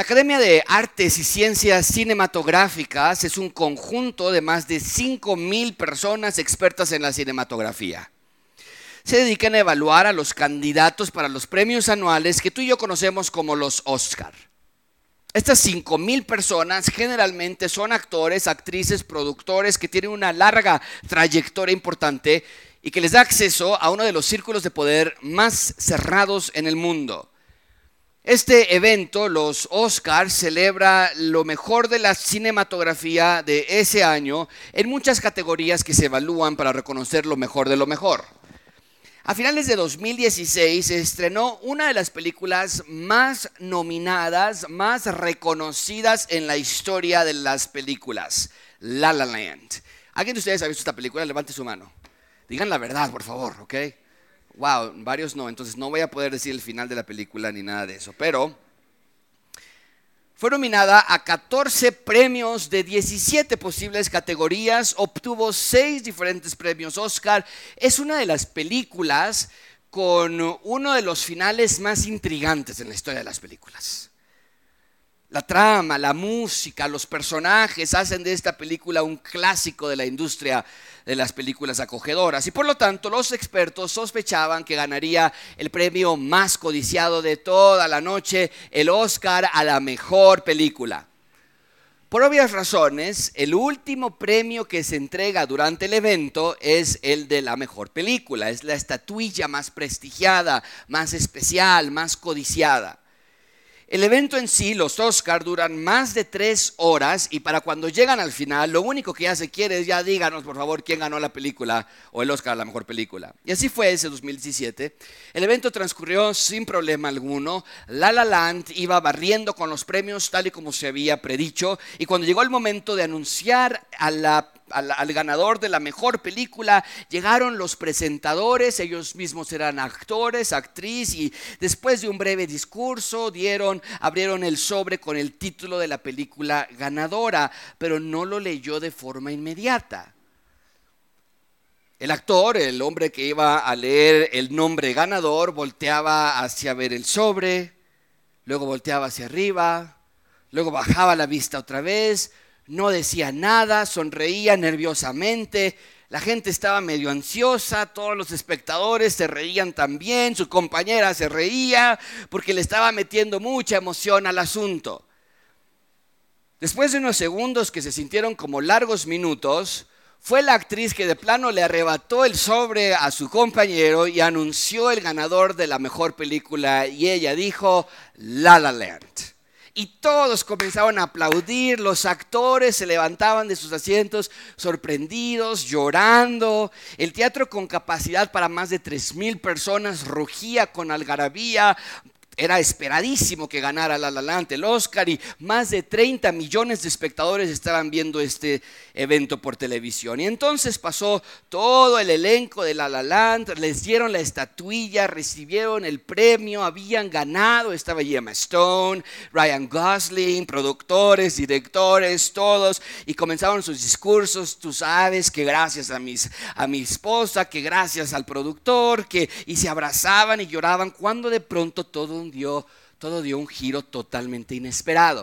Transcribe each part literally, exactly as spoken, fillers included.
Academia de Artes y Ciencias Cinematográficas es un conjunto de más de cinco mil personas expertas en la cinematografía. Se dedican a evaluar a los candidatos para los premios anuales que tú y yo conocemos como los Oscar. Estas cinco mil personas generalmente son actores, actrices, productores que tienen una larga trayectoria importante y que les da acceso a uno de los círculos de poder más cerrados en el mundo. Este evento, los Oscars, celebra lo mejor de la cinematografía de ese año en muchas categorías que se evalúan para reconocer lo mejor de lo mejor. A finales de dos mil dieciséis se estrenó una de las películas más nominadas, más reconocidas en la historia de las películas, La La Land. ¿Alguien de ustedes ha visto esta película? Levante su mano. Digan la verdad, por favor, ¿ok? Wow, varios no, entonces no voy a poder decir el final de la película ni nada de eso, pero fue nominada a catorce premios de diecisiete posibles categorías, obtuvo seis diferentes premios Oscar. Es una de las películas con uno de los finales más intrigantes en la historia de las películas. La trama, la música, los personajes hacen de esta película un clásico de la industria de las películas acogedoras. Y por lo tanto, los expertos sospechaban que ganaría el premio más codiciado de toda la noche, el Oscar a la mejor película. Por obvias razones, el último premio que se entrega durante el evento es el de la mejor película. Es la estatuilla más prestigiada, más especial, más codiciada. El evento en sí, los Oscar, duran más de tres horas y para cuando llegan al final, lo único que ya se quiere es ya díganos por favor quién ganó la película o el Oscar a la mejor película. Y así fue ese dos mil diecisiete. El evento transcurrió sin problema alguno. La La Land iba barriendo con los premios tal y como se había predicho y cuando llegó el momento de anunciar a la Al, al ganador de la mejor película, llegaron los presentadores, ellos mismos eran actores, actriz, y después de un breve discurso dieron, abrieron el sobre con el título de la película ganadora, pero no lo leyó de forma inmediata. El actor, el hombre que iba a leer el nombre ganador, volteaba hacia ver el sobre, luego volteaba hacia arriba, luego bajaba la vista otra vez. No decía nada, sonreía nerviosamente, la gente estaba medio ansiosa, todos los espectadores se reían también, su compañera se reía porque le estaba metiendo mucha emoción al asunto. Después de unos segundos que se sintieron como largos minutos, fue la actriz que de plano le arrebató el sobre a su compañero y anunció el ganador de la mejor película y ella dijo La La Land. Y todos comenzaron a aplaudir, los actores se levantaban de sus asientos sorprendidos, llorando. El teatro con capacidad para más de tres mil personas rugía con algarabía. Era esperadísimo que ganara La La Land el Oscar y más de treinta millones de espectadores estaban viendo este evento por televisión. Y entonces pasó todo el elenco de La La Land, les dieron la estatuilla, recibieron el premio, habían ganado, estaba Emma Stone, Ryan Gosling, productores, directores, todos, y comenzaron sus discursos. Tú sabes que gracias a, mis, a mi esposa, que gracias al productor, que, y se abrazaban y lloraban cuando de pronto todo Dio, todo dio un giro totalmente inesperado.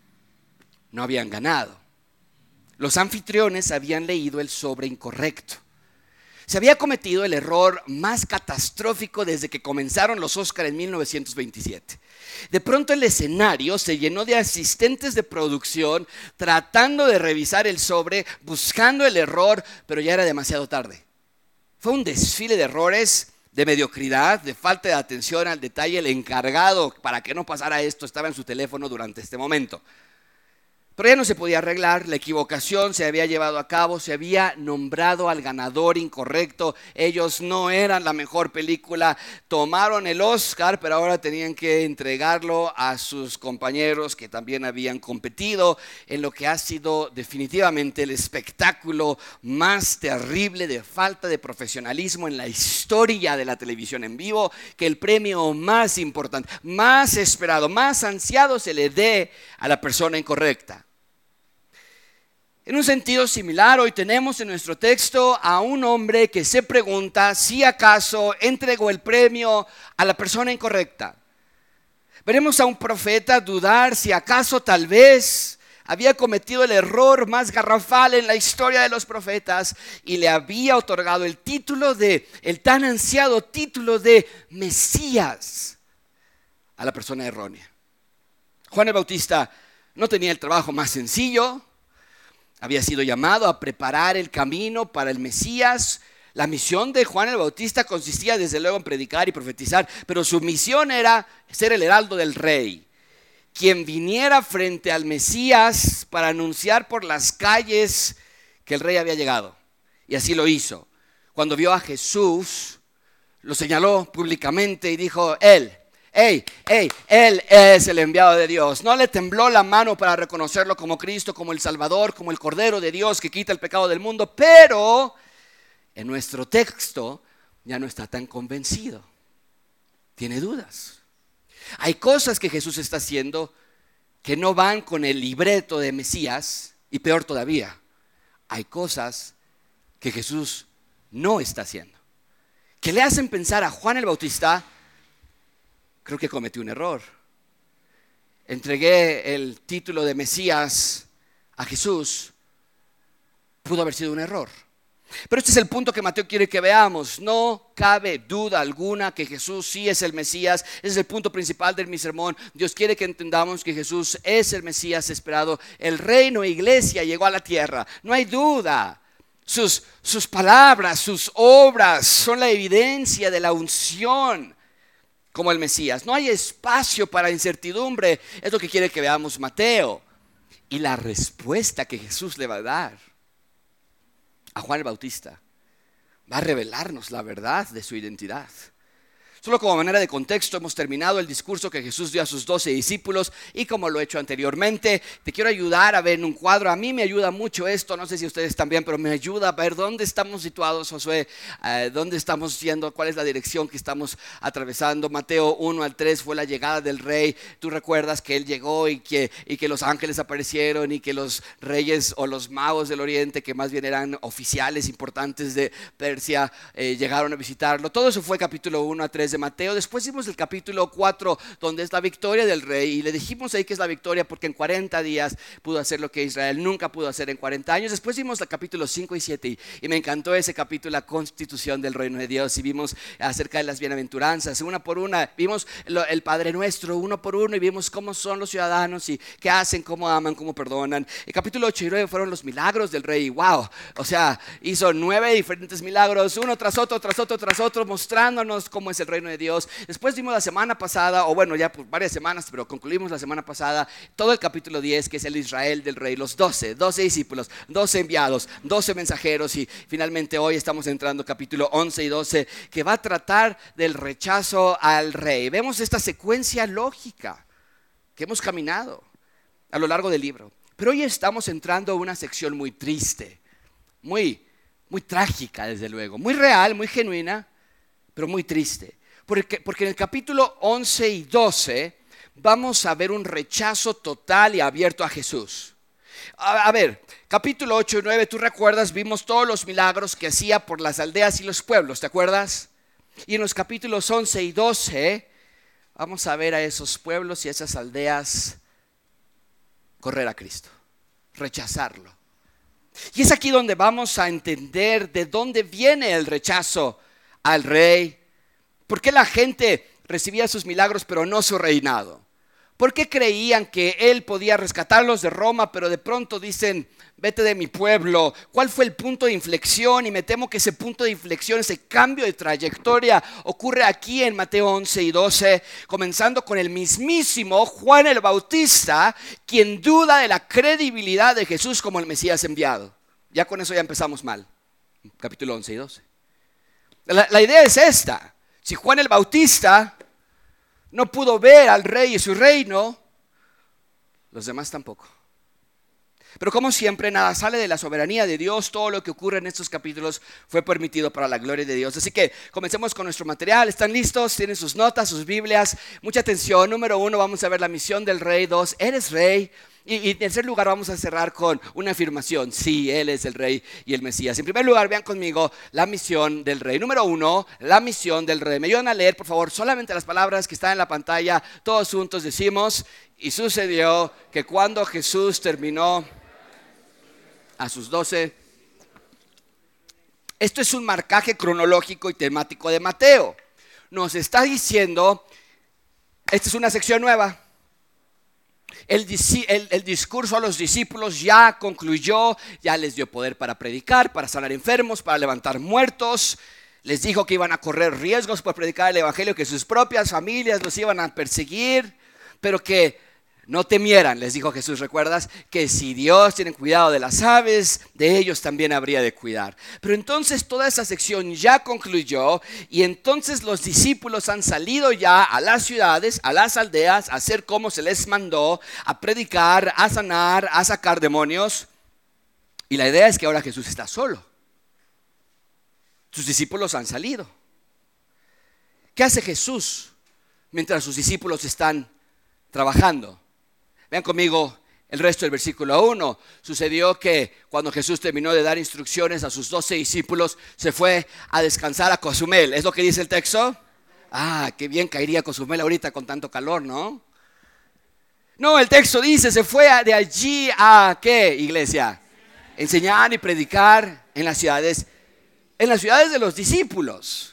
No habían ganado. Los anfitriones habían leído el sobre incorrecto. Se había cometido el error más catastrófico desde que comenzaron los Oscar en mil novecientos veintisiete. De pronto el escenario se llenó de asistentes de producción tratando de revisar el sobre, buscando el error, pero ya era demasiado tarde. Fue un desfile de errores, de mediocridad, de falta de atención al detalle. El encargado para que no pasara esto estaba en su teléfono durante este momento. Pero ya no se podía arreglar, la equivocación se había llevado a cabo, se había nombrado al ganador incorrecto, ellos no eran la mejor película, tomaron el Oscar, pero ahora tenían que entregarlo a sus compañeros que también habían competido en lo que ha sido definitivamente el espectáculo más terrible de falta de profesionalismo en la historia de la televisión en vivo, que el premio más importante, más esperado, más ansiado se le dé a la persona incorrecta. En un sentido similar, hoy tenemos en nuestro texto a un hombre que se pregunta si acaso entregó el premio a la persona incorrecta. Veremos a un profeta dudar si acaso tal vez había cometido el error más garrafal en la historia de los profetas y le había otorgado el título de, el tan ansiado título de Mesías a la persona errónea. Juan el Bautista no tenía el trabajo más sencillo. Había sido llamado a preparar el camino para el Mesías. La misión de Juan el Bautista consistía desde luego en predicar y profetizar, pero su misión era ser el heraldo del rey, quien viniera frente al Mesías para anunciar por las calles que el rey había llegado. Y así lo hizo. Cuando vio a Jesús, lo señaló públicamente y dijo: Él, hey, hey, Él es el enviado de Dios. No le tembló la mano para reconocerlo como Cristo, como el Salvador, como el Cordero de Dios que quita el pecado del mundo, pero en nuestro texto ya no está tan convencido. Tiene dudas. Hay cosas que Jesús está haciendo que no van con el libreto de Mesías, y peor todavía, hay cosas que Jesús no está haciendo, que le hacen pensar a Juan el Bautista: creo que cometí un error. Entregué el título de Mesías a Jesús. Pudo haber sido un error. Pero este es el punto que Mateo quiere que veamos. No cabe duda alguna que Jesús sí es el Mesías. Ese es el punto principal de mi sermón. Dios quiere que entendamos que Jesús es el Mesías esperado. El reino e iglesia llegó a la tierra. No hay duda. Sus, sus palabras, sus obras son la evidencia de la unción como el Mesías. No hay espacio para incertidumbre. Es lo que quiere que veamos Mateo. Y la respuesta que Jesús le va a dar a Juan el Bautista va a revelarnos la verdad de su identidad. Solo como manera de contexto, hemos terminado el discurso que Jesús dio a sus doce discípulos, y como lo he hecho anteriormente, te quiero ayudar a ver en un cuadro. A mí me ayuda mucho esto, no sé si ustedes también, pero me ayuda a ver dónde estamos situados, Josué, eh, dónde estamos yendo, cuál es la dirección que estamos atravesando. Mateo uno al tres fue la llegada del rey. Tú recuerdas que él llegó y que, y que los ángeles aparecieron y que los reyes o los magos del oriente, que más bien eran oficiales importantes de Persia, eh, llegaron a visitarlo. Todo eso fue capítulo uno a tres de Mateo. Después vimos el capítulo cuatro, donde es la victoria del rey, y le dijimos ahí que es la victoria porque en cuarenta días pudo hacer lo que Israel nunca pudo hacer en cuarenta años. Después vimos el capítulo cinco y siete, y, y me encantó ese capítulo, la constitución del reino de Dios, y vimos acerca de las bienaventuranzas, una por una. Vimos lo, el Padre Nuestro uno por uno, y vimos cómo son los ciudadanos y qué hacen, cómo aman, cómo perdonan. El capítulo ocho y nueve fueron los milagros del rey. Wow, o sea, hizo nueve diferentes milagros, uno tras otro, tras otro, tras otro, mostrándonos cómo es el reino de Dios. Después vimos la semana pasada, o bueno, ya por varias semanas, pero concluimos la semana pasada, todo el capítulo diez, que es el Israel del rey, los doce, doce discípulos, doce enviados, doce mensajeros, y finalmente hoy estamos entrando capítulo once y doce, que va a tratar del rechazo al rey. Vemos esta secuencia lógica que hemos caminado a lo largo del libro, pero hoy estamos entrando a una sección muy triste, muy, muy trágica, desde luego, muy real, muy genuina, pero muy triste. Porque, porque en el capítulo once y doce vamos a ver un rechazo total y abierto a Jesús. A, a ver, capítulo ocho y nueve, tú recuerdas, vimos todos los milagros que hacía por las aldeas y los pueblos, ¿te acuerdas? Y en los capítulos once y doce vamos a ver a esos pueblos y a esas aldeas correr a Cristo, rechazarlo. Y es aquí donde vamos a entender de dónde viene el rechazo al rey. ¿Por qué la gente recibía sus milagros pero no su reinado? ¿Por qué creían que él podía rescatarlos de Roma, pero de pronto dicen: vete de mi pueblo? ¿Cuál fue el punto de inflexión? Y me temo que ese punto de inflexión, ese cambio de trayectoria, ocurre aquí en Mateo once y doce, comenzando con el mismísimo Juan el Bautista, quien duda de la credibilidad de Jesús como el Mesías enviado. Ya con eso ya empezamos mal, capítulo once y doce. La, la idea es esta: si Juan el Bautista no pudo ver al rey y su reino, los demás tampoco. Pero como siempre, nada sale de la soberanía de Dios. Todo lo que ocurre en estos capítulos fue permitido para la gloria de Dios. Así que comencemos con nuestro material. ¿Están listos? ¿Tienen sus notas, sus Biblias? Mucha atención. Número uno, vamos a ver la misión del rey. Dos, eres rey. Y, y en tercer lugar vamos a cerrar con una afirmación. Sí, Él es el Rey y el Mesías. En primer lugar, vean conmigo la misión del Rey. Número uno, la misión del Rey. Me ayudan a leer, por favor, solamente las palabras que están en la pantalla. Todos juntos decimos: y sucedió que cuando Jesús terminó a sus doce. Esto es un marcaje cronológico y temático de Mateo. Nos está diciendo, esta es una sección nueva. El, el, el discurso a los discípulos ya concluyó, ya les dio poder para predicar, para sanar enfermos, para levantar muertos. Les dijo que iban a correr riesgos por predicar el evangelio, que sus propias familias los iban a perseguir, pero que no temieran, les dijo Jesús. ¿Recuerdas? Que si Dios tiene cuidado de las aves, de ellos también habría de cuidar. Pero entonces toda esa sección ya concluyó, y entonces los discípulos han salido ya a las ciudades, a las aldeas, a hacer como se les mandó, a predicar, a sanar, a sacar demonios. Y la idea es que ahora Jesús está solo. Sus discípulos han salido. ¿Qué hace Jesús mientras sus discípulos están trabajando? Vean conmigo el resto del versículo uno. Sucedió que cuando Jesús terminó de dar instrucciones a sus doce discípulos, se fue a descansar a Cozumel. ¿Es lo que dice el texto? Ah, qué bien caería Cozumel ahorita con tanto calor, ¿no? No, el texto dice, se fue de allí a ¿qué, iglesia? Enseñar y predicar en las ciudades, en las ciudades de los discípulos.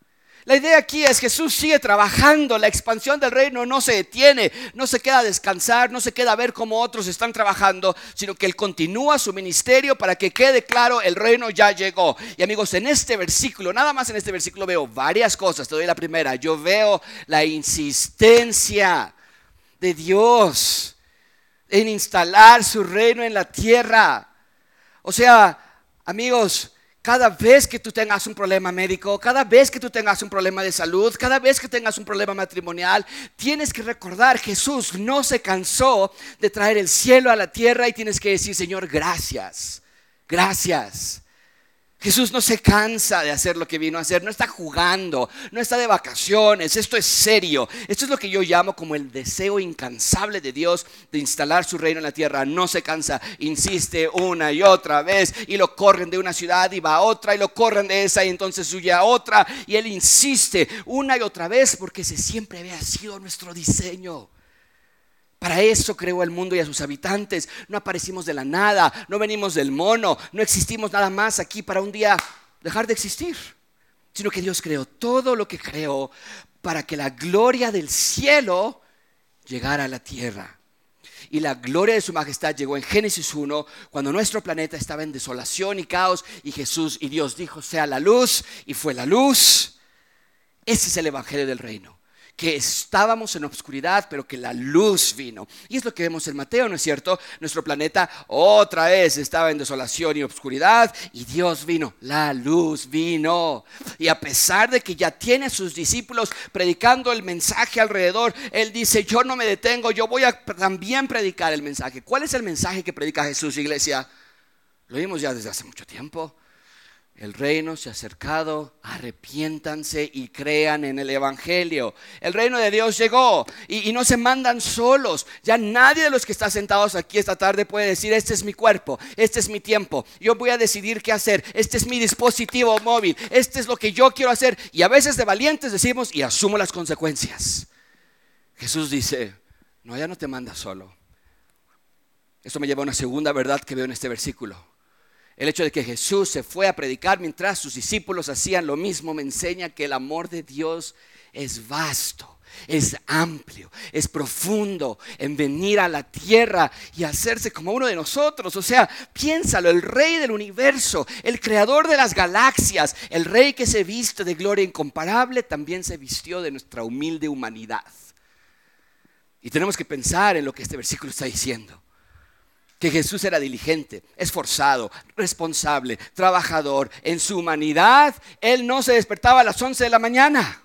La idea aquí es que Jesús sigue trabajando, la expansión del reino no se detiene, no se queda a descansar, no se queda a ver cómo otros están trabajando, sino que Él continúa su ministerio para que quede claro, el reino ya llegó. Y amigos, en este versículo, nada más en este versículo veo varias cosas. Te doy la primera. Yo veo la insistencia de Dios en instalar su reino en la tierra. O sea, amigos, cada vez que tú tengas un problema médico, cada vez que tú tengas un problema de salud, cada vez que tengas un problema matrimonial, tienes que recordar, Jesús no se cansó de traer el cielo a la tierra, y tienes que decir, Señor, gracias, gracias. Jesús no se cansa de hacer lo que vino a hacer, no está jugando, no está de vacaciones, esto es serio. Esto es lo que yo llamo como el deseo incansable de Dios de instalar su reino en la tierra. No se cansa, insiste una y otra vez, y lo corren de una ciudad y va a otra, y lo corren de esa y entonces huye a otra, y Él insiste una y otra vez porque ese siempre había sido nuestro diseño. Para eso creó el mundo y a sus habitantes. No aparecimos de la nada, no venimos del mono, no existimos nada más aquí para un día dejar de existir, sino que Dios creó todo lo que creó para que la gloria del cielo llegara a la tierra. Y la gloria de su majestad llegó en Génesis uno, cuando nuestro planeta estaba en desolación y caos, y Jesús y Dios dijo, sea la luz, y fue la luz. Ese es el evangelio del reino. Que estábamos en obscuridad, pero que la luz vino. Y es lo que vemos en Mateo, ¿no es cierto? Nuestro planeta otra vez estaba en desolación y obscuridad, y Dios vino, la luz vino. Y a pesar de que ya tiene a sus discípulos predicando el mensaje alrededor, Él dice, yo no me detengo, yo voy a también predicar el mensaje. ¿Cuál es el mensaje que predica Jesús, iglesia? Lo vimos ya desde hace mucho tiempo. El reino se ha acercado, arrepiéntanse y crean en el evangelio. El reino de Dios llegó, y, y no se mandan solos. Ya nadie de los que está sentados aquí esta tarde puede decir, este es mi cuerpo, este es mi tiempo, yo voy a decidir qué hacer, este es mi dispositivo móvil, este es lo que yo quiero hacer. Y a veces de valientes decimos, y asumo las consecuencias. Jesús dice, no, ya no te mandas solo. Esto me lleva a una segunda verdad que veo en este versículo. El hecho de que Jesús se fue a predicar mientras sus discípulos hacían lo mismo me enseña que el amor de Dios es vasto, es amplio, es profundo en venir a la tierra y hacerse como uno de nosotros. O sea, piénsalo, el Rey del universo, el creador de las galaxias, el Rey que se viste de gloria incomparable, también se vistió de nuestra humilde humanidad. Y tenemos que pensar en lo que este versículo está diciendo. Que Jesús era diligente, esforzado, responsable, trabajador. En su humanidad, Él no se despertaba a las once de la mañana.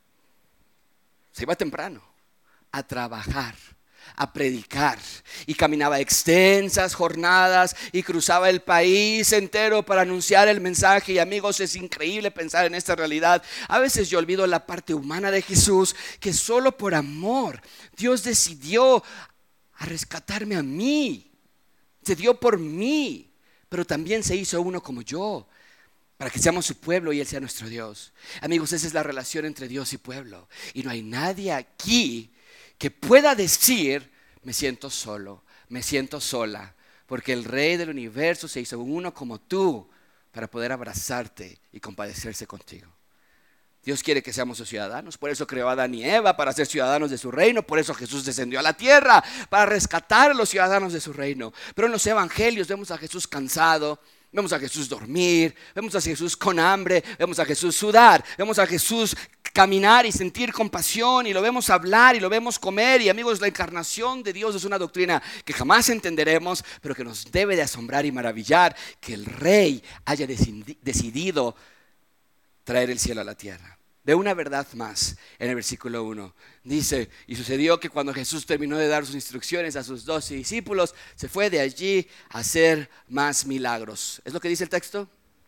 Se iba temprano a trabajar, a predicar, y caminaba extensas jornadas y cruzaba el país entero para anunciar el mensaje. Y amigos, es increíble pensar en esta realidad. A veces yo olvido la parte humana de Jesús, que solo por amor Dios decidió a rescatarme a mí. Se dio por mí, pero también se hizo uno como yo, para que seamos su pueblo y Él sea nuestro Dios. Amigos, esa es la relación entre Dios y pueblo. Y no hay nadie aquí que pueda decir, me siento solo, me siento sola, porque el Rey del universo se hizo uno como tú para poder abrazarte y compadecerse contigo. Dios quiere que seamos sus ciudadanos, por eso creó a Adán y Eva para ser ciudadanos de su reino, por eso Jesús descendió a la tierra para rescatar a los ciudadanos de su reino. Pero en los evangelios vemos a Jesús cansado, vemos a Jesús dormir, vemos a Jesús con hambre, vemos a Jesús sudar, vemos a Jesús caminar y sentir compasión, y lo vemos hablar y lo vemos comer. Y amigos, la encarnación de Dios es una doctrina que jamás entenderemos, pero que nos debe de asombrar y maravillar que el Rey haya decidido traer el cielo a la tierra. Ve una verdad más en el versículo uno. Dice, y sucedió que cuando Jesús terminó de dar sus instrucciones a sus doce discípulos, se fue de allí a hacer más milagros. ¿Es lo que dice el texto?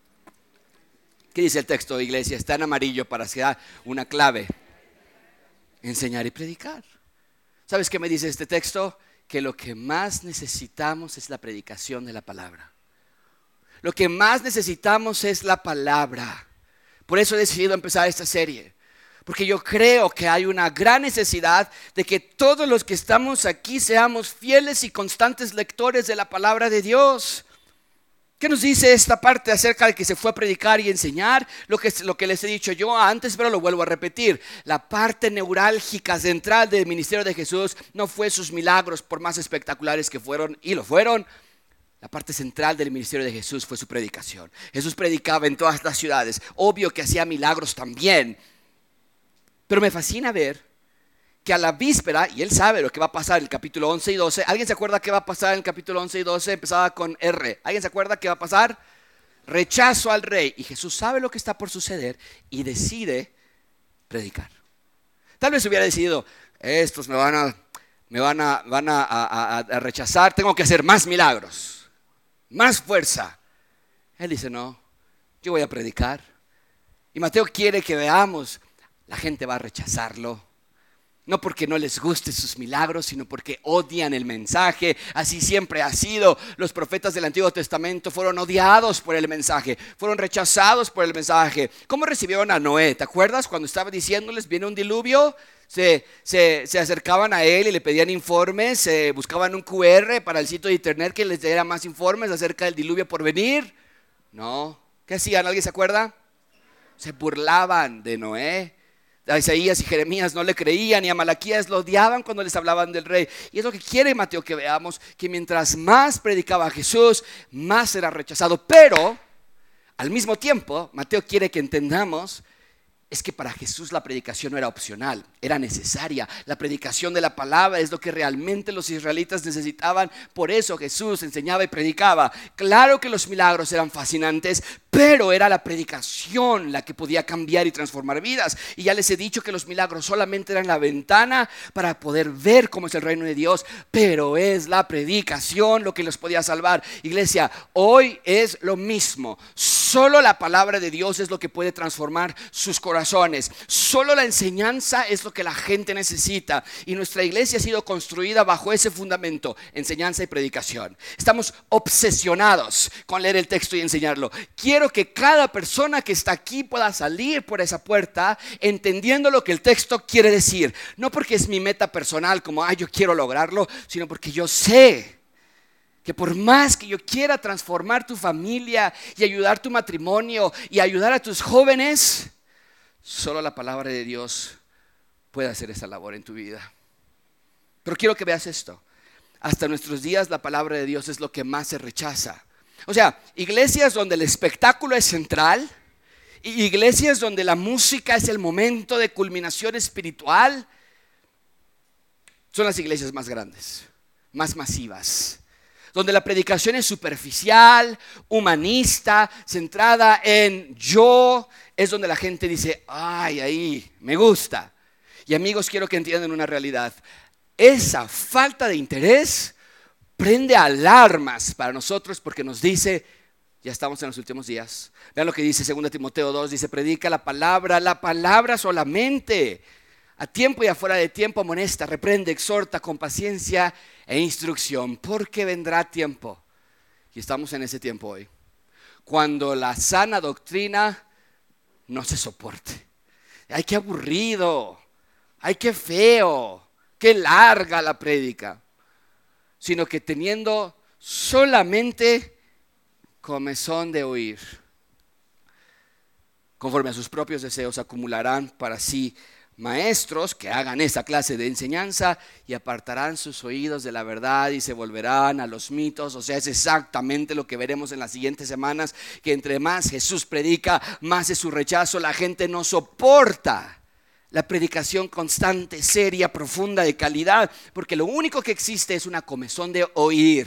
¿Qué dice el texto, iglesia? Está en amarillo para que sea una clave. Enseñar y predicar. ¿Sabes qué me dice este texto? Que lo que más necesitamos es la predicación de la palabra. Lo que más necesitamos es la palabra. Por eso he decidido empezar esta serie, porque yo creo que hay una gran necesidad de que todos los que estamos aquí seamos fieles y constantes lectores de la palabra de Dios. ¿Qué nos dice esta parte acerca de que se fue a predicar y enseñar? Lo que, lo que les he dicho yo antes, pero lo vuelvo a repetir. La parte neurálgica central del ministerio de Jesús no fue sus milagros, por más espectaculares que fueron, y lo fueron. La parte central del ministerio de Jesús fue su predicación. Jesús predicaba en todas las ciudades. Obvio que hacía milagros también. Pero me fascina ver que a la víspera, y él sabe lo que va a pasar en el capítulo once y doce. ¿Alguien se acuerda qué va a pasar en el capítulo once y doce? Empezaba con R. ¿Alguien se acuerda qué va a pasar? Rechazo al rey. Y Jesús sabe lo que está por suceder y decide predicar. Tal vez hubiera decidido, estos me van a, me van a, van a, a, a rechazar, tengo que hacer más milagros. Más fuerza. Él dice, no, yo voy a predicar. Y Mateo quiere que veamos, la gente va a rechazarlo. No porque no les guste sus milagros, sino porque odian el mensaje. Así siempre ha sido. Los profetas del Antiguo Testamento fueron odiados por el mensaje, fueron rechazados por el mensaje. ¿Cómo recibieron a Noé? ¿Te acuerdas cuando estaba diciéndoles, viene un diluvio? Se, se, se acercaban a él y le pedían informes, se buscaban un cu erre para el sitio de internet que les diera más informes acerca del diluvio por venir. No, ¿qué hacían? ¿Alguien se acuerda? Se burlaban de Noé. A Isaías y Jeremías no le creían, y a Malaquías lo odiaban cuando les hablaban del rey. Y es lo que quiere Mateo que veamos, que mientras más predicaba Jesús, más era rechazado. Pero al mismo tiempo, Mateo quiere que entendamos es que para Jesús la predicación no era opcional, era necesaria. La predicación de la palabra es lo que realmente los israelitas necesitaban. Por eso Jesús enseñaba y predicaba. Claro que los milagros eran fascinantes, pero era la predicación la que podía cambiar y transformar vidas. Y ya les he dicho que los milagros solamente eran la ventana para poder ver cómo es el reino de Dios, pero es la predicación lo que los podía salvar. Iglesia, hoy es lo mismo. Solo la palabra de Dios es lo que puede transformar sus corazones. Solo la enseñanza es lo que la gente necesita. Y nuestra iglesia ha sido construida bajo ese fundamento: enseñanza y predicación. Estamos obsesionados con leer el texto y enseñarlo. Quiero que cada persona que está aquí pueda salir por esa puerta entendiendo lo que el texto quiere decir. No porque es mi meta personal, como ay, yo quiero lograrlo, sino porque yo sé que por más que yo quiera transformar tu familia y ayudar tu matrimonio y ayudar a tus jóvenes, solo la palabra de Dios puede hacer esa labor en tu vida. Pero quiero que veas esto. Hasta nuestros días la palabra de Dios es lo que más se rechaza. O sea, iglesias donde el espectáculo es central, y iglesias donde la música es el momento de culminación espiritual, son las iglesias más grandes, más masivas, donde la predicación es superficial, humanista, centrada en yo. Es donde la gente dice, ay, ahí, me gusta. Y amigos, quiero que entiendan una realidad. Esa falta de interés prende alarmas para nosotros, porque nos dice, ya estamos en los últimos días. Vean lo que dice segunda Timoteo dos, dice, predica la palabra, la palabra solamente. a tiempo y afuera de tiempo amonesta, reprende, exhorta con paciencia e instrucción, porque vendrá tiempo, y estamos en ese tiempo hoy, cuando la sana doctrina no se soporte. Ay, qué aburrido, ay, qué feo, qué larga la prédica, sino que teniendo solamente comezón de oír, conforme a sus propios deseos acumularán para sí maestros que hagan esa clase de enseñanza y apartarán sus oídos de la verdad y se volverán a los mitos. O sea, es exactamente lo que veremos en las siguientes semanas, que entre más Jesús predica, más es su rechazo. La gente no soporta la predicación constante, seria, profunda, de calidad, porque lo único que existe es una comezón de oír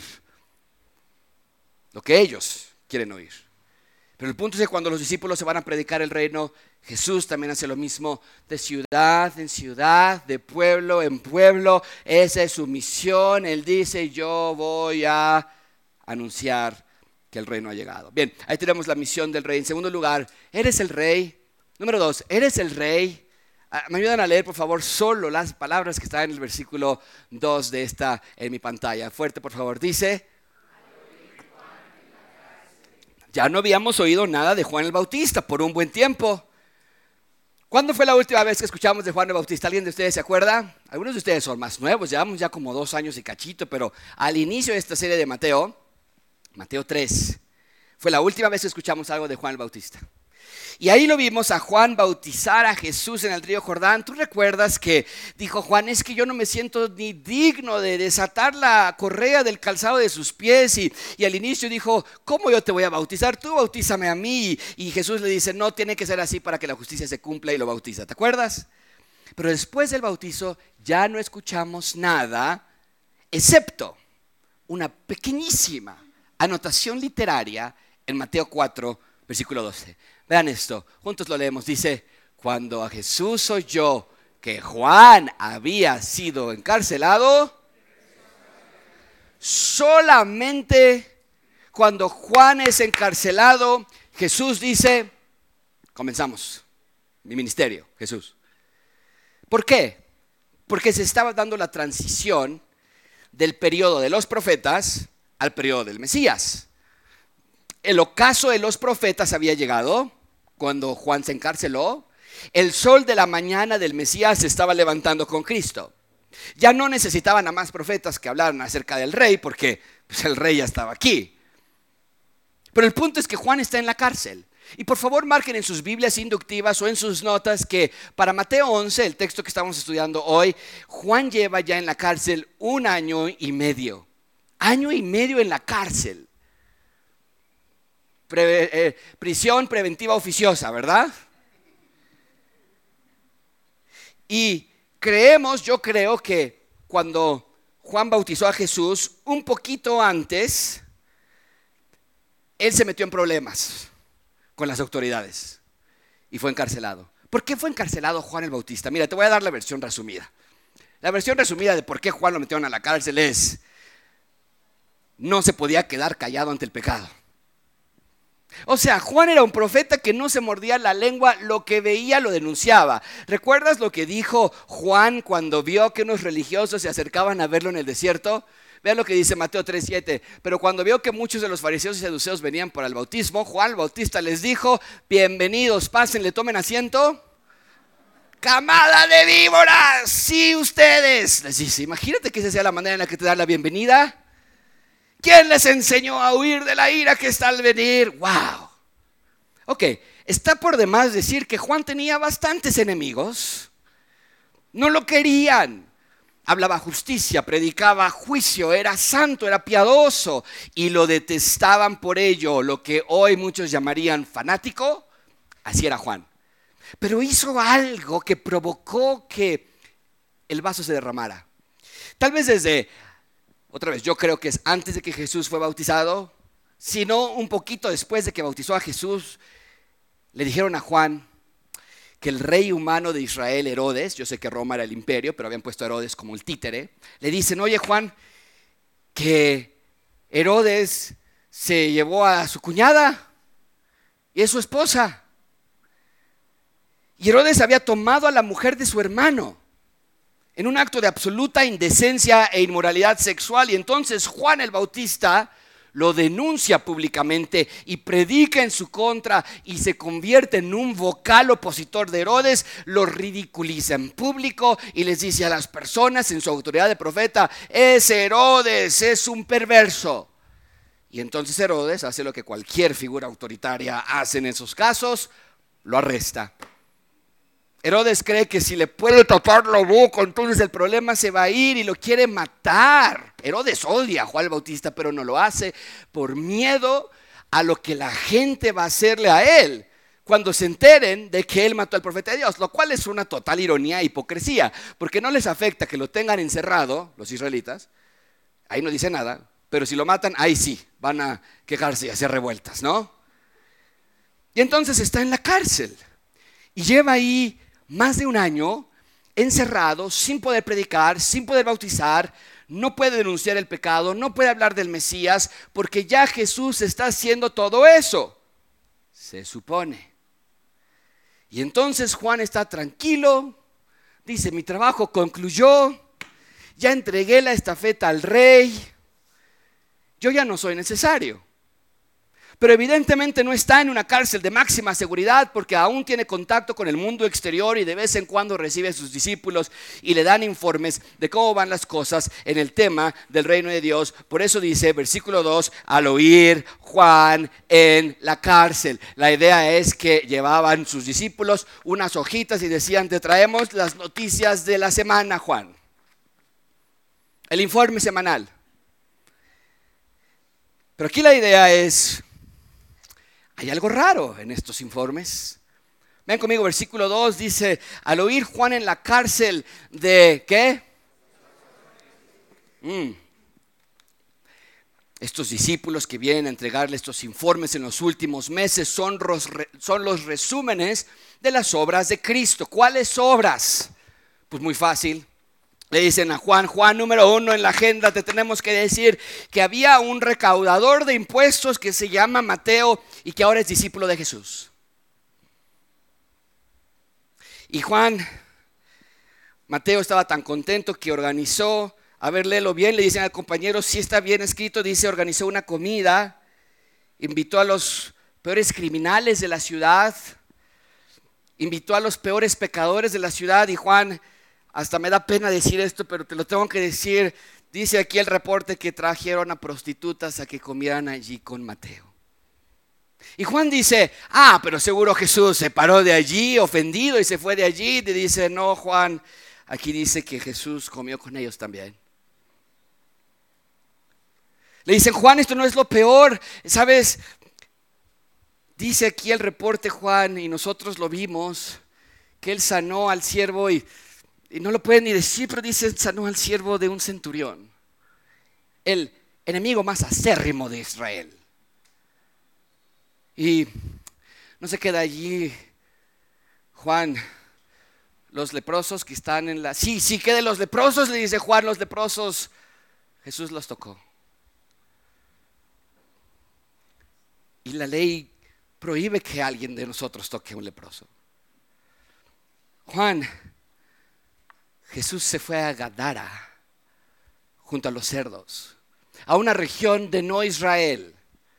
lo que ellos quieren oír. Pero el punto es que cuando los discípulos se van a predicar el reino, Jesús también hace lo mismo, de ciudad en ciudad, de pueblo en pueblo. Esa es su misión. Él dice: yo voy a anunciar que el reino ha llegado. Bien, ahí tenemos la misión del rey. En segundo lugar, ¿eres el rey? Número dos, ¿eres el rey? Me ayudan a leer, por favor, solo las palabras que están en el versículo dos de esta en mi pantalla. Fuerte, por favor. Dice: ya no habíamos oído nada de Juan el Bautista por un buen tiempo. ¿Cuándo fue la última vez que escuchamos de Juan el Bautista? ¿Alguien de ustedes se acuerda? Algunos de ustedes son más nuevos, llevamos ya como dos años y cachito, pero al inicio de esta serie de Mateo, Mateo tres, fue la última vez que escuchamos algo de Juan el Bautista. Y ahí lo vimos a Juan bautizar a Jesús en el río Jordán. ¿Tú recuerdas que dijo Juan: es que yo no me siento ni digno de desatar la correa del calzado de sus pies? Y, y al inicio dijo: ¿cómo yo te voy a bautizar? Tú bautízame a mí. Y Jesús le dice: no, tiene que ser así para que la justicia se cumpla, y lo bautiza. ¿Te acuerdas? Pero después del bautizo ya no escuchamos nada, excepto una pequeñísima anotación literaria en Mateo cuatro, versículo doce. Vean esto, juntos lo leemos. Dice: cuando a Jesús oyó que Juan había sido encarcelado, solamente cuando Juan es encarcelado, Jesús dice: comenzamos mi ministerio, Jesús. ¿Por qué? Porque se estaba dando la transición del periodo de los profetas al periodo del Mesías. El ocaso de los profetas había llegado cuando Juan se encarceló. El sol de la mañana del Mesías se estaba levantando con Cristo. Ya no necesitaban a más profetas que hablaran acerca del rey, porque pues, el rey ya estaba aquí. Pero el punto es que Juan está en la cárcel. Y por favor marquen en sus Biblias inductivas o en sus notas que para Mateo once, el texto que estamos estudiando hoy, Juan lleva ya en la cárcel un año y medio. Año y medio en la cárcel. Pre, eh, prisión preventiva oficiosa, ¿verdad? Y creemos, yo creo que cuando Juan bautizó a Jesús, un poquito antes, él se metió en problemas con las autoridades y fue encarcelado. ¿Por qué fue encarcelado Juan el Bautista? Mira, te voy a dar la versión resumida. La versión resumida de por qué Juan lo metieron a la cárcel es: no se podía quedar callado ante el pecado. O sea, Juan era un profeta que no se mordía la lengua, lo que veía lo denunciaba. ¿Recuerdas lo que dijo Juan cuando vio que unos religiosos se acercaban a verlo en el desierto? Vean lo que dice Mateo tres siete. Pero cuando vio que muchos de los fariseos y saduceos venían por el bautismo, Juan el Bautista les dijo: bienvenidos, pásenle, tomen asiento. ¡Camada de víboras! ¡Sí, ustedes! Les dice: imagínate que esa sea la manera en la que te dan la bienvenida. ¿Quién les enseñó a huir de la ira que está al venir? ¡Wow! Ok, está por demás decir que Juan tenía bastantes enemigos. No lo querían. Hablaba justicia, predicaba juicio, era santo, era piadoso y lo detestaban por ello. Lo que hoy muchos llamarían fanático, así era Juan. Pero hizo algo que provocó que el vaso se derramara. Tal vez desde... Otra vez, yo creo que es antes de que Jesús fue bautizado, sino un poquito después de que bautizó a Jesús, le dijeron a Juan que el rey humano de Israel, Herodes, yo sé que Roma era el imperio, pero habían puesto a Herodes como el títere, le dicen: oye Juan, que Herodes se llevó a su cuñada y es su esposa. Y Herodes había tomado a la mujer de su hermano. en un acto de absoluta indecencia e inmoralidad sexual. Y entonces Juan el Bautista lo denuncia públicamente y predica en su contra y se convierte en un vocal opositor de Herodes. Lo ridiculiza en público y les dice a las personas en su autoridad de profeta: ese Herodes es un perverso. Y entonces Herodes hace lo que cualquier figura autoritaria hace en esos casos: lo arresta. Herodes cree que si le puede tapar la boca, entonces el problema se va a ir, y lo quiere matar. Herodes odia a Juan el Bautista, pero no lo hace por miedo a lo que la gente va a hacerle a él cuando se enteren de que él mató al profeta de Dios, lo cual es una total ironía e hipocresía, porque no les afecta que lo tengan encerrado, los israelitas, ahí no dice nada, pero si lo matan, ahí sí, van a quejarse y hacer revueltas, ¿no? Y entonces está en la cárcel y lleva ahí más de un año encerrado, sin poder predicar, sin poder bautizar. No puede denunciar el pecado, no puede hablar del Mesías, porque ya Jesús está haciendo todo eso, se supone. Y entonces Juan está tranquilo, dice: mi trabajo concluyó, ya entregué la estafeta al rey, yo ya no soy necesario. Pero evidentemente no está en una cárcel de máxima seguridad, porque aún tiene contacto con el mundo exterior y de vez en cuando recibe a sus discípulos y le dan informes de cómo van las cosas en el tema del reino de Dios. Por eso dice, versículo dos, al oír Juan en la cárcel. La idea es que llevaban sus discípulos unas hojitas y decían: te traemos las noticias de la semana, Juan. El informe semanal. Pero aquí la idea es: hay algo raro en estos informes. Ven conmigo, versículo dos dice: al oír Juan en la cárcel de ¿qué? Mm. Estos discípulos que vienen a entregarle estos informes en los últimos meses son los, son los resúmenes de las obras de Cristo. ¿Cuáles obras? Pues muy fácil. Le dicen a Juan: Juan, número uno en la agenda, te tenemos que decir que había un recaudador de impuestos que se llama Mateo y que ahora es discípulo de Jesús. Y Juan, Mateo estaba tan contento que organizó, a ver, léelo bien, le dicen al compañero, si está bien escrito, dice, organizó una comida, invitó a los peores criminales de la ciudad, invitó a los peores pecadores de la ciudad. Y Juan, hasta me da pena decir esto, pero te lo tengo que decir, dice aquí el reporte que trajeron a prostitutas a que comieran allí con Mateo. Y Juan dice: ah, pero seguro Jesús se paró de allí ofendido y se fue de allí. Y dice: no, Juan, aquí dice que Jesús comió con ellos también. Le dicen: Juan, esto no es lo peor, ¿sabes? Dice aquí el reporte, Juan, y nosotros lo vimos, que él sanó al siervo y... Y no lo pueden ni decir, pero dice: sanó al siervo de un centurión, el enemigo más acérrimo de Israel. Y no se queda allí Juan. Los leprosos que están en la... Sí, sí, que de los leprosos, le dice Juan, los leprosos, Jesús los tocó. Y la ley prohíbe que alguien de nosotros toque a un leproso. Juan, Jesús se fue a Gadara, junto a los cerdos, a una región de no Israel,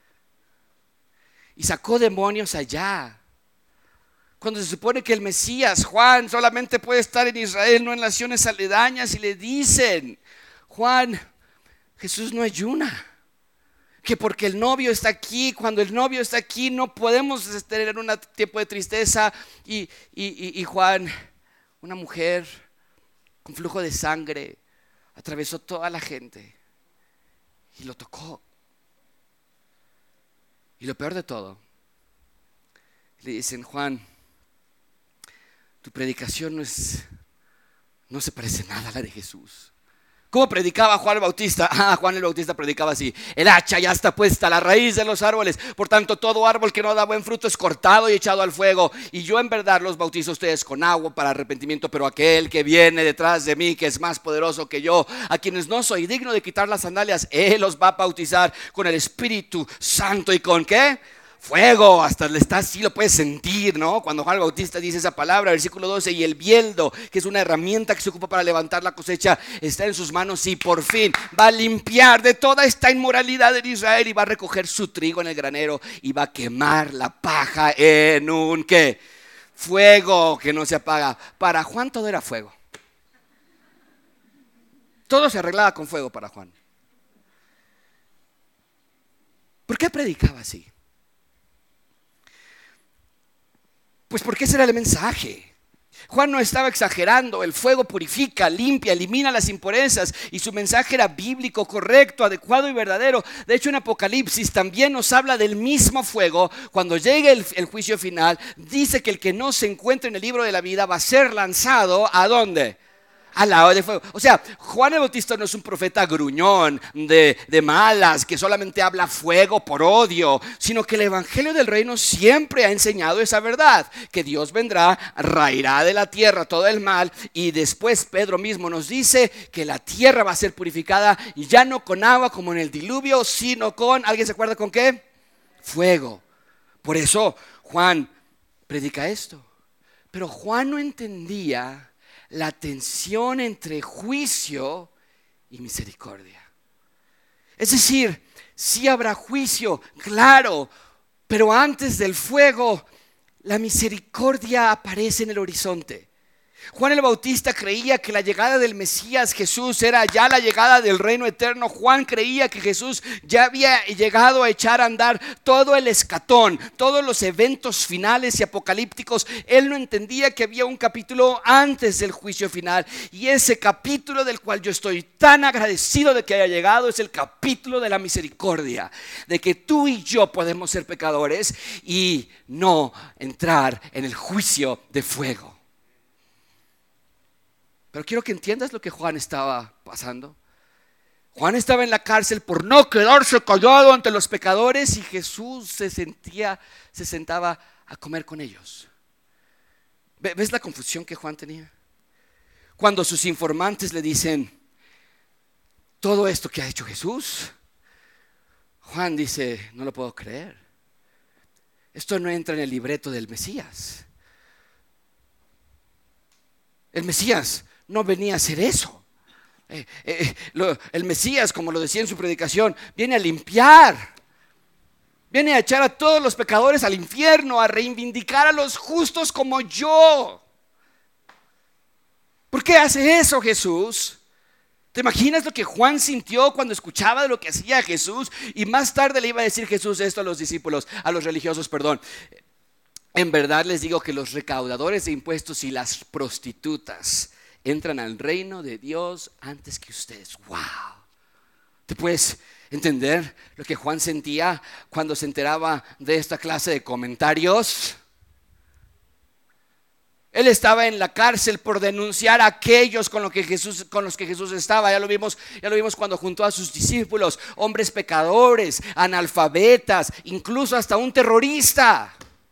y sacó demonios allá. Cuando se supone que el Mesías, Juan, solamente puede estar en Israel, no en naciones aledañas. Y le dicen: Juan, Jesús no ayuna, que porque el novio está aquí, cuando el novio está aquí no podemos tener un tiempo de tristeza. Y, y, y, y Juan, una mujer con flujo de sangre, atravesó toda la gente y lo tocó. Y lo peor de todo, le dicen: Juan, tu predicación no es, no se parece nada a la de Jesús. ¿Cómo predicaba Juan el Bautista? Ah, Juan el Bautista predicaba así: el hacha ya está puesta a la raíz de los árboles, por tanto todo árbol que no da buen fruto es cortado y echado al fuego. Y yo en verdad los bautizo a ustedes con agua para arrepentimiento, pero aquel que viene detrás de mí, que es más poderoso que yo, a quienes no soy digno de quitar las sandalias, él los va a bautizar con el Espíritu Santo y con ¿qué? fuego, hasta le está así, lo puedes sentir, ¿no? Cuando Juan el Bautista dice esa palabra, versículo doce, y el bieldo, que es una herramienta que se ocupa para levantar la cosecha, está en sus manos y por fin va a limpiar de toda esta inmoralidad en Israel y va a recoger su trigo en el granero y va a quemar la paja en un, ¿qué? Fuego que no se apaga. Para Juan todo era fuego. Todo se arreglaba con fuego para Juan. ¿Por qué predicaba así? Pues porque ese era el mensaje. Juan no estaba exagerando. El fuego purifica, limpia, elimina las impurezas. Y su mensaje era bíblico, correcto, adecuado y verdadero. De hecho, en Apocalipsis también nos habla del mismo fuego. Cuando llegue el, el juicio final, dice que el que no se encuentre en el libro de la vida va a ser lanzado ¿a dónde? Al lado de fuego. O sea, Juan el Bautista no es un profeta gruñón de, de malas que solamente habla fuego por odio, sino que el evangelio del reino siempre ha enseñado esa verdad, que Dios vendrá, raerá de la tierra todo el mal, y después Pedro mismo nos dice que la tierra va a ser purificada ya no con agua como en el diluvio, sino con, ¿alguien se acuerda con qué? Fuego. Por eso Juan predica esto. Pero Juan no entendía la tensión entre juicio y misericordia. Es decir, sí habrá juicio, claro, pero antes del fuego, la misericordia aparece en el horizonte. Juan el Bautista creía que la llegada del Mesías Jesús era ya la llegada del reino eterno. Juan creía que Jesús ya había llegado a echar a andar todo el escatón, todos los eventos finales y apocalípticos. Él no entendía que había un capítulo antes del juicio final, y ese capítulo del cual yo estoy tan agradecido de que haya llegado es el capítulo de la misericordia, de que tú y yo podemos ser pecadores y no entrar en el juicio de fuego. Pero quiero que entiendas lo que Juan estaba pasando. Juan estaba en la cárcel por no quedarse callado ante los pecadores, y Jesús se sentía, se sentaba a comer con ellos. ¿Ves la confusión que Juan tenía? Cuando sus informantes le dicen todo esto que ha hecho Jesús, Juan dice: no lo puedo creer. Esto no entra en el libreto del Mesías. El Mesías no venía a hacer eso. Eh, eh, lo, el Mesías, como lo decía en su predicación, viene a limpiar, viene a echar a todos los pecadores al infierno, a reivindicar a los justos como yo. ¿Por qué hace eso Jesús? ¿Te imaginas lo que Juan sintió cuando escuchaba de lo que hacía Jesús? Y más tarde le iba a decir Jesús esto a los discípulos, a los religiosos, perdón: en verdad les digo que los recaudadores de impuestos y las prostitutas entran al reino de Dios antes que ustedes. ¡Wow! ¿Te puedes entender lo que Juan sentía cuando se enteraba de esta clase de comentarios? Él estaba en la cárcel por denunciar a aquellos con, lo que Jesús, con los que Jesús estaba. Ya lo vimos, ya lo vimos cuando juntó a sus discípulos, hombres pecadores, analfabetas, incluso hasta un terrorista.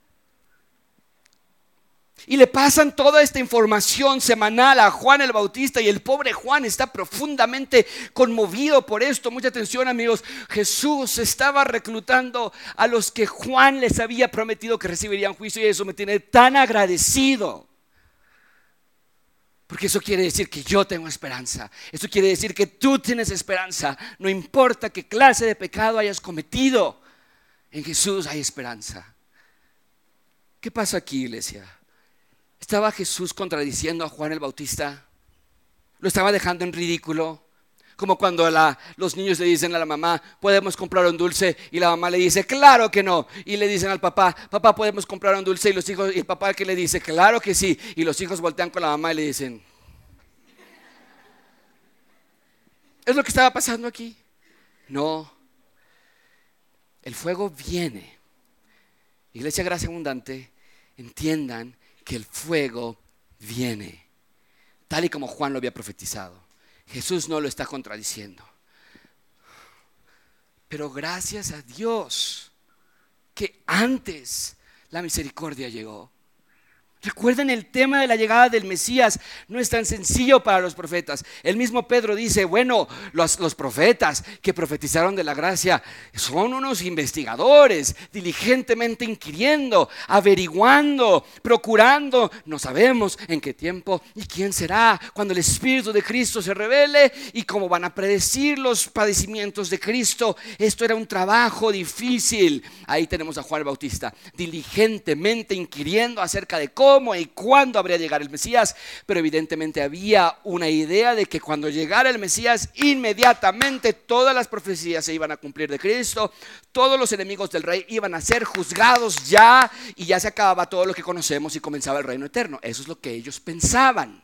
Y le pasan toda esta información semanal a Juan el Bautista, y el pobre Juan está profundamente conmovido por esto. Mucha atención, amigos. Jesús estaba reclutando a los que Juan les había prometido que recibirían juicio, y eso me tiene tan agradecido. Porque eso quiere decir que yo tengo esperanza. Eso quiere decir que tú tienes esperanza. No importa qué clase de pecado hayas cometido, en Jesús hay esperanza. ¿Qué pasa aquí, iglesia? ¿Estaba Jesús contradiciendo a Juan el Bautista? ¿Lo estaba dejando en ridículo? Como cuando la, los niños le dicen a la mamá: ¿podemos comprar un dulce? Y la mamá le dice: claro que no. Y le dicen al papá: papá, ¿podemos comprar un dulce? Y los hijos, y el papá que le dice: claro que sí. Y los hijos voltean con la mamá y le dicen: ¿es lo que estaba pasando aquí? No. El fuego viene. Iglesia Gracia Abundante, entiendan que el fuego viene, tal y como Juan lo había profetizado. Jesús no lo está contradiciendo. Pero gracias a Dios que antes la misericordia llegó. Recuerden, el tema de la llegada del Mesías no es tan sencillo para los profetas. El mismo Pedro dice, bueno, los, los profetas que profetizaron de la gracia son unos investigadores, diligentemente inquiriendo, averiguando, procurando. No sabemos en qué tiempo y quién será cuando el Espíritu de Cristo se revele y cómo van a predecir los padecimientos de Cristo. Esto era un trabajo difícil. Ahí tenemos a Juan el Bautista, diligentemente inquiriendo acerca de cómo cómo y cuándo habría de llegar el Mesías, pero evidentemente había una idea de que cuando llegara el Mesías, inmediatamente todas las profecías se iban a cumplir de Cristo, todos los enemigos del rey iban a ser juzgados ya, y ya se acababa todo lo que conocemos y comenzaba el reino eterno. Eso es lo que ellos pensaban.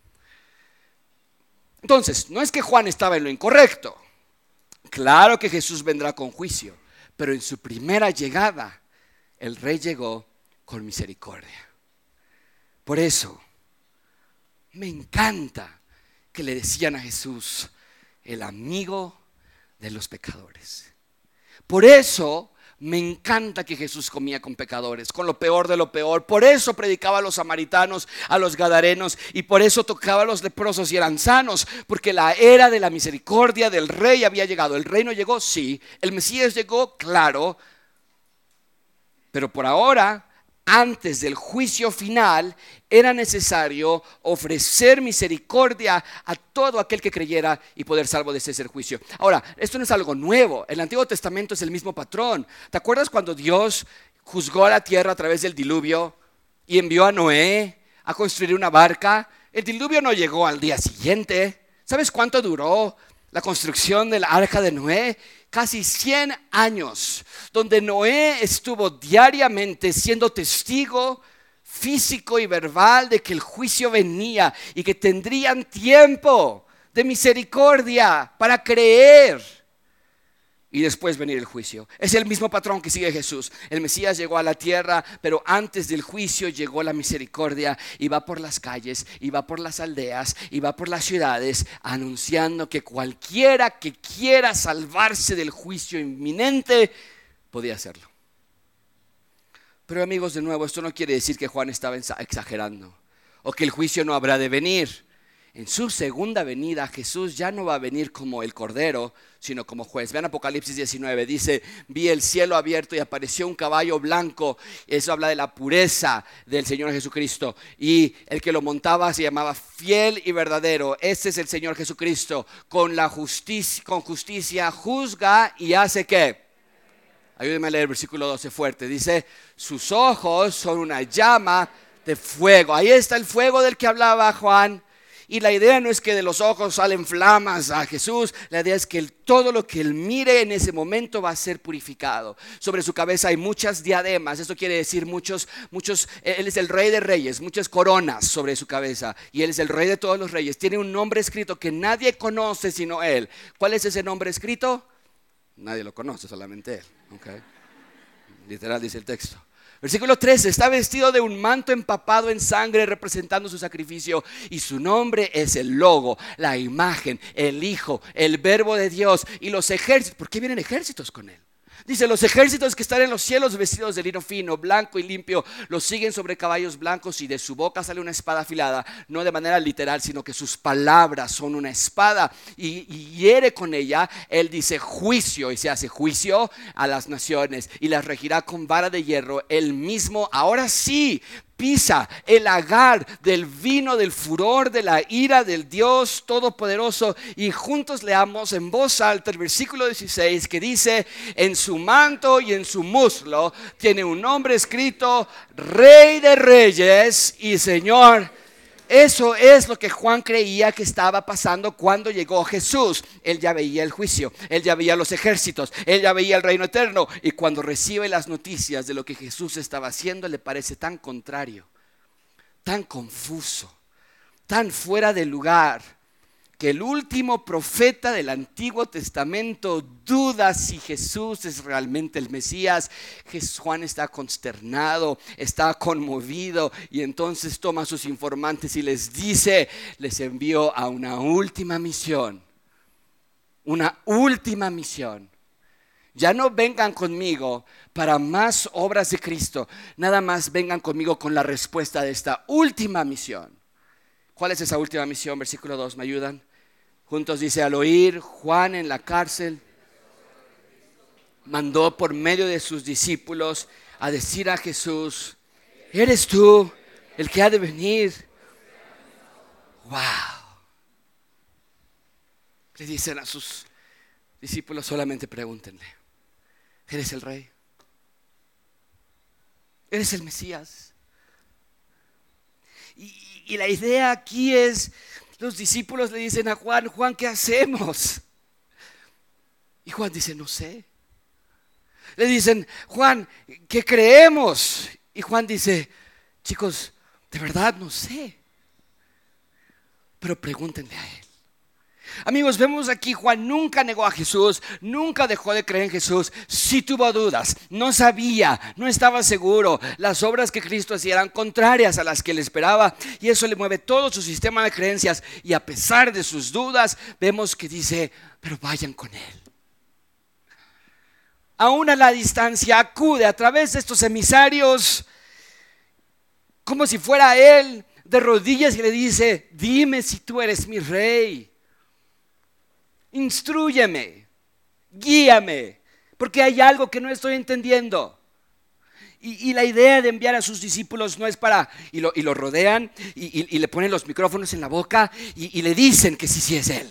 Entonces, no es que Juan estaba en lo incorrecto. Claro que Jesús vendrá con juicio, pero en su primera llegada, el rey llegó con misericordia. Por eso, me encanta que le decían a Jesús, el amigo de los pecadores. Por eso, me encanta que Jesús comía con pecadores, con lo peor de lo peor. Por eso predicaba a los samaritanos, a los gadarenos, y por eso tocaba a los leprosos y eran sanos, porque la era de la misericordia del rey había llegado. El reino llegó, sí. El Mesías llegó, claro. Pero por ahora, antes del juicio final, era necesario ofrecer misericordia a todo aquel que creyera y poder salvo de ese juicio. Ahora, esto no es algo nuevo. El Antiguo Testamento es el mismo patrón. ¿Te acuerdas cuando Dios juzgó a la tierra a través del diluvio y envió a Noé a construir una barca? El diluvio no llegó al día siguiente. ¿Sabes cuánto duró la construcción del arca de Noé? Casi cien años, donde Noé estuvo diariamente siendo testigo físico y verbal de que el juicio venía y que tendrían tiempo de misericordia para creer y después venir el juicio. Es el mismo patrón que sigue Jesús. El Mesías llegó a la tierra, pero antes del juicio llegó la misericordia, y va por las calles, y va por las aldeas, y va por las ciudades, anunciando que cualquiera que quiera salvarse del juicio inminente podía hacerlo. Pero amigos, de nuevo, esto no quiere decir que Juan estaba exagerando o que el juicio no habrá de venir. En su segunda venida, Jesús ya no va a venir como el Cordero, sino como juez. Vean Apocalipsis diecinueve, dice, vi el cielo abierto y apareció un caballo blanco. Eso habla de la pureza del Señor Jesucristo. Y el que lo montaba se llamaba Fiel y Verdadero. Este es el Señor Jesucristo. Con la justicia, con justicia juzga y hace ¿qué? Ayúdenme a leer el versículo doce fuerte. Dice, sus ojos son una llama de fuego. Ahí está el fuego del que hablaba Juan. Y la idea no es que de los ojos salen flamas a Jesús. La idea es que él, todo lo que él mire en ese momento va a ser purificado. Sobre su cabeza hay muchas diademas. Esto quiere decir muchos, muchos, él es el rey de reyes, muchas coronas sobre su cabeza. Y él es el rey de todos los reyes. Tiene un nombre escrito que nadie conoce sino él. ¿Cuál es ese nombre escrito? Nadie lo conoce, solamente él. Okay. Literal dice el texto. Versículo trece, está vestido de un manto empapado en sangre representando su sacrificio, y su nombre es el Logo, la imagen, el Hijo, el Verbo de Dios. Y los ejércitos, ¿por qué vienen ejércitos con él? Dice, los ejércitos que están en los cielos vestidos de lino fino, blanco y limpio, los siguen sobre caballos blancos, y de su boca sale una espada afilada, no de manera literal, sino que sus palabras son una espada, y, y hiere con ella. Él dice juicio, y se hace juicio a las naciones, y las regirá con vara de hierro. Él mismo, ahora sí, pisa el lagar del vino del furor de la ira del Dios Todopoderoso. Y juntos leamos en voz alta el versículo dieciséis, que dice, en su manto y en su muslo tiene un nombre escrito, Rey de Reyes y Señor. Eso es lo que Juan creía que estaba pasando cuando llegó Jesús. Él ya veía el juicio, él ya veía los ejércitos, él ya veía el reino eterno. Y cuando recibe las noticias de lo que Jesús estaba haciendo, le parece tan contrario, tan confuso, tan fuera de lugar, que el último profeta del Antiguo Testamento duda si Jesús es realmente el Mesías. Juan está consternado, está conmovido, y entonces toma a sus informantes y les dice, les envió a una última misión, una última misión. Ya no vengan conmigo para más obras de Cristo. Nada más vengan conmigo con la respuesta de esta última misión. ¿Cuál es esa última misión? Versículo dos, ¿me ayudan? Juntos dice, al oír Juan en la cárcel, mandó por medio de sus discípulos a decir a Jesús, ¿eres tú el que ha de venir? ¡Wow! Le dicen a sus discípulos, solamente pregúntenle, ¿eres el rey? ¿Eres el Mesías? Y, y la idea aquí es, los discípulos le dicen a Juan, Juan, ¿qué hacemos? Y Juan dice, no sé. Le dicen, Juan, ¿qué creemos? Y Juan dice, chicos, de verdad no sé. Pero pregúntenle a él. Amigos, vemos aquí, Juan nunca negó a Jesús, nunca dejó de creer en Jesús. Sí tuvo dudas, no sabía, no estaba seguro. Las obras que Cristo hacía eran contrarias a las que él esperaba, y eso le mueve todo su sistema de creencias. Y a pesar de sus dudas, vemos que dice, pero vayan con él. Aún a la distancia acude a través de estos emisarios, como si fuera él, de rodillas, y le dice, dime si tú eres mi rey. Instrúyeme, guíame, porque hay algo que no estoy entendiendo. Y, y la idea de enviar a sus discípulos no es para, y lo, y lo rodean, y, y, y le ponen los micrófonos en la boca, y, y le dicen que sí, sí es él.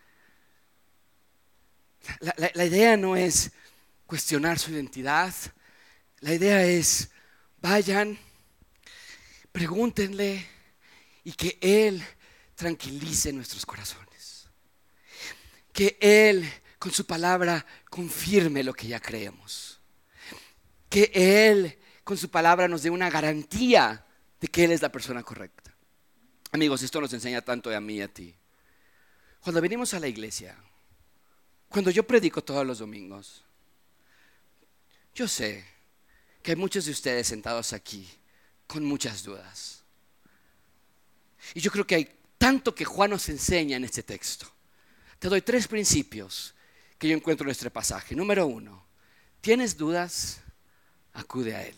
La, la, la idea no es cuestionar su identidad. La idea es, vayan, pregúntenle, y que él tranquilice nuestros corazones. Que Él con su palabra confirme lo que ya creemos. Que Él con su palabra nos dé una garantía de que Él es la persona correcta. Amigos, esto nos enseña tanto a mí y a ti. Cuando venimos a la iglesia, cuando yo predico todos los domingos, yo sé que hay muchos de ustedes sentados aquí con muchas dudas. Y yo creo que hay tanto que Juan nos enseña en este texto. Te doy tres principios que yo encuentro en este pasaje. Número uno, ¿tienes dudas? Acude a Él.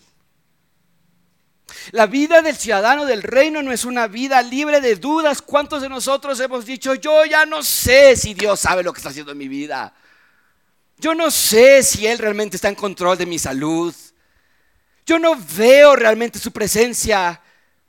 La vida del ciudadano del reino no es una vida libre de dudas. ¿Cuántos de nosotros hemos dicho, yo ya no sé si Dios sabe lo que está haciendo en mi vida? Yo no sé si Él realmente está en control de mi salud. Yo no veo realmente su presencia.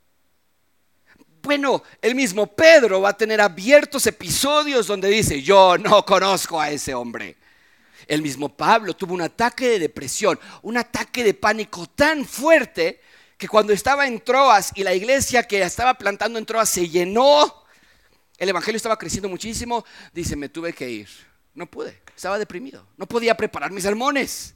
Bueno, el mismo Pedro va a tener abiertos episodios donde dice, yo no conozco a ese hombre. El mismo Pablo tuvo un ataque de depresión, un ataque de pánico tan fuerte que cuando estaba en Troas y la iglesia que estaba plantando en Troas se llenó, el evangelio estaba creciendo muchísimo, dice, me tuve que ir. No pude, estaba deprimido, no podía preparar mis sermones.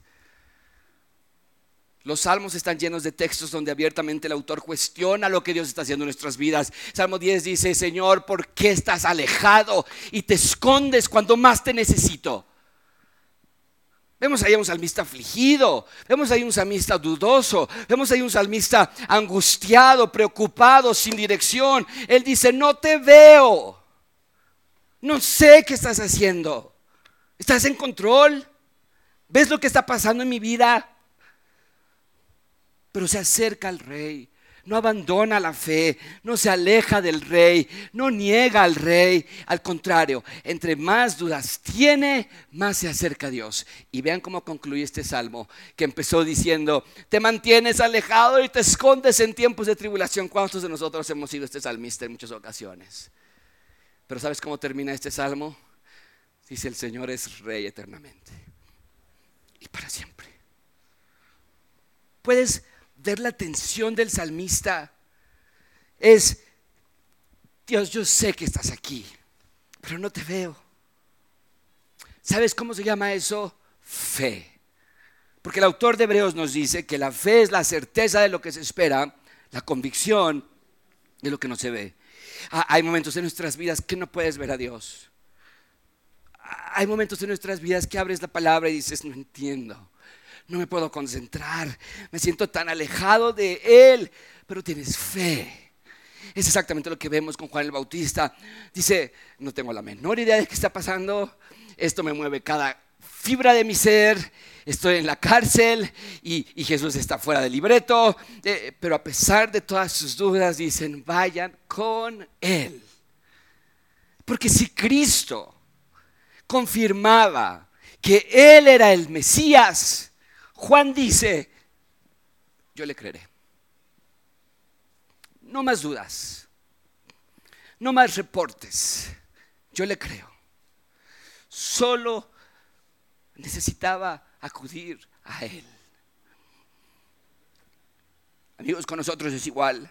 Los salmos están llenos de textos donde abiertamente el autor cuestiona lo que Dios está haciendo en nuestras vidas. Salmo diez dice, Señor, ¿por qué estás alejado y te escondes cuando más te necesito? Vemos ahí a un salmista afligido, vemos ahí un salmista dudoso, vemos ahí un salmista angustiado, preocupado, sin dirección. Él dice, no te veo, no sé qué estás haciendo. ¿Estás en control? ¿Ves lo que está pasando en mi vida? Pero se acerca al rey, no abandona la fe, no se aleja del rey, no niega al rey. Al contrario, entre más dudas tiene, más se acerca a Dios. Y vean cómo concluye este salmo, que empezó diciendo, te mantienes alejado y te escondes en tiempos de tribulación. ¿Cuántos de nosotros hemos sido este salmista en muchas ocasiones? Pero ¿sabes cómo termina este salmo? Dice, el Señor es rey eternamente y para siempre. Puedes ver la tensión del salmista. Es, Dios, yo sé que estás aquí, pero no te veo. ¿Sabes cómo se llama eso? Fe. Porque el autor de Hebreos nos dice que la fe es la certeza de lo que se espera, la convicción de lo que no se ve. Hay momentos en nuestras vidas que no puedes ver a Dios. Hay momentos en nuestras vidas que abres la palabra y dices, no entiendo. No me puedo concentrar, me siento tan alejado de Él, pero tienes fe. Es exactamente lo que vemos con Juan el Bautista. Dice, no tengo la menor idea de qué está pasando. Esto me mueve cada fibra de mi ser, estoy en la cárcel y, y Jesús está fuera del libreto, eh, pero a pesar de todas sus dudas dicen, vayan con Él. Porque si Cristo confirmaba que Él era el Mesías, Juan dice, yo le creeré. No más dudas, no más reportes, yo le creo. Solo necesitaba acudir a Él. Amigos, con nosotros es igual.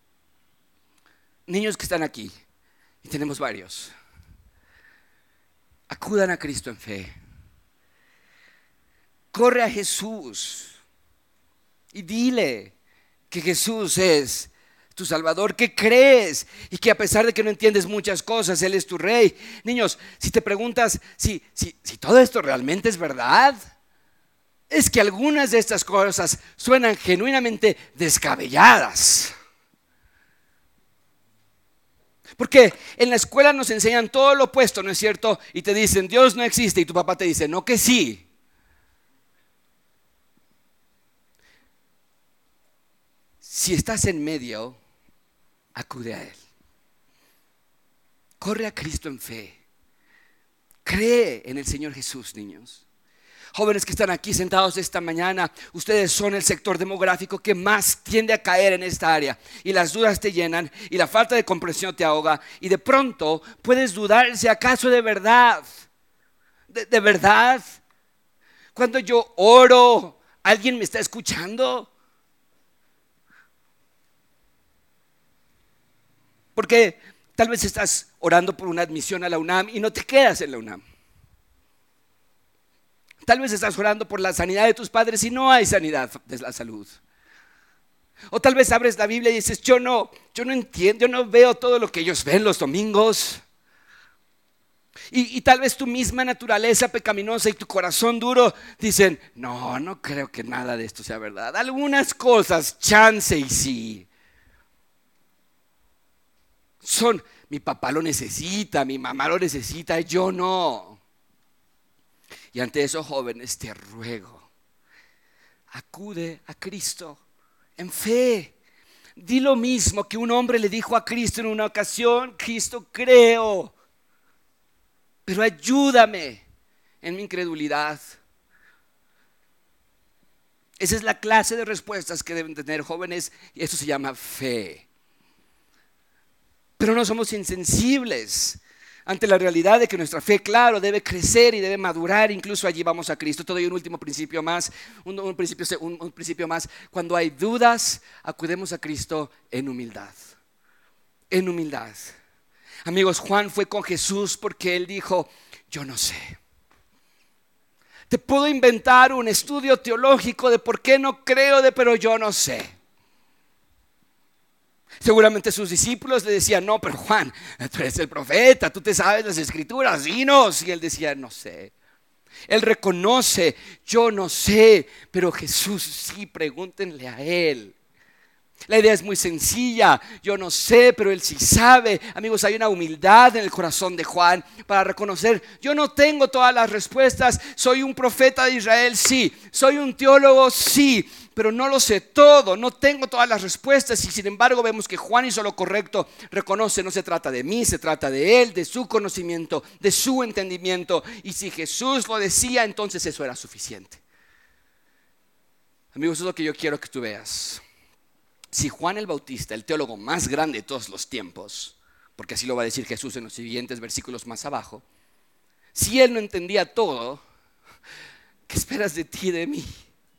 Niños que están aquí, y tenemos varios, acudan a Cristo en fe. Corre a Jesús y dile que Jesús es tu Salvador, que crees y que a pesar de que no entiendes muchas cosas, Él es tu Rey. Niños, si te preguntas si, si, si todo esto realmente es verdad, es que algunas de estas cosas suenan genuinamente descabelladas. Porque en la escuela nos enseñan todo lo opuesto, ¿no es cierto? Y te dicen, Dios no existe, y tu papá te dice, no, que sí. Si estás en medio, acude a Él. Corre a Cristo en fe. Cree en el Señor Jesús, niños. Jóvenes que están aquí sentados esta mañana, ustedes son el sector demográfico que más tiende a caer en esta área. Y las dudas te llenan y la falta de comprensión te ahoga. Y de pronto puedes dudar si acaso de verdad, de, de verdad, cuando yo oro, ¿alguien me está escuchando? Porque tal vez estás orando por una admisión a la UNAM y no te quedas en la UNAM. Tal vez estás orando por la sanidad de tus padres y no hay sanidad de la salud. O tal vez abres la Biblia y dices, yo no, yo no entiendo, yo no veo todo lo que ellos ven los domingos. Y, y tal vez tu misma naturaleza pecaminosa y tu corazón duro dicen, no, no creo que nada de esto sea verdad. Algunas cosas, chance y sí. Son, mi papá lo necesita, mi mamá lo necesita, yo no. Y ante esos jóvenes te ruego, acude a Cristo en fe. Di lo mismo que un hombre le dijo a Cristo en una ocasión, Cristo, creo, pero ayúdame en mi incredulidad. Esa es la clase de respuestas que deben tener jóvenes y eso se llama fe. Pero no somos insensibles ante la realidad de que nuestra fe, claro, debe crecer y debe madurar. Incluso allí vamos a Cristo. Te doy un último principio más, un, un, principio, un, un principio más. Cuando hay dudas, acudemos a Cristo en humildad. En humildad. Amigos, Juan fue con Jesús porque él dijo, yo no sé. Te puedo inventar un estudio teológico de por qué no creo, de, pero yo no sé. Seguramente sus discípulos le decían, no, pero Juan, tú eres el profeta, tú te sabes las escrituras, dinos. Y él decía, no sé. Él reconoce, yo no sé, pero Jesús sí, pregúntenle a Él. La idea es muy sencilla, yo no sé, pero Él sí sabe. Amigos, hay una humildad en el corazón de Juan para reconocer, yo no tengo todas las respuestas, soy un profeta de Israel, sí, soy un teólogo, sí, pero no lo sé todo, no tengo todas las respuestas. Y sin embargo vemos que Juan hizo lo correcto, reconoce, no se trata de mí, se trata de Él, de su conocimiento, de su entendimiento. Y si Jesús lo decía, entonces eso era suficiente. Amigos, eso es lo que yo quiero que tú veas. Si Juan el Bautista, el teólogo más grande de todos los tiempos, porque así lo va a decir Jesús en los siguientes versículos más abajo, si él no entendía todo, ¿qué esperas de ti y de mí?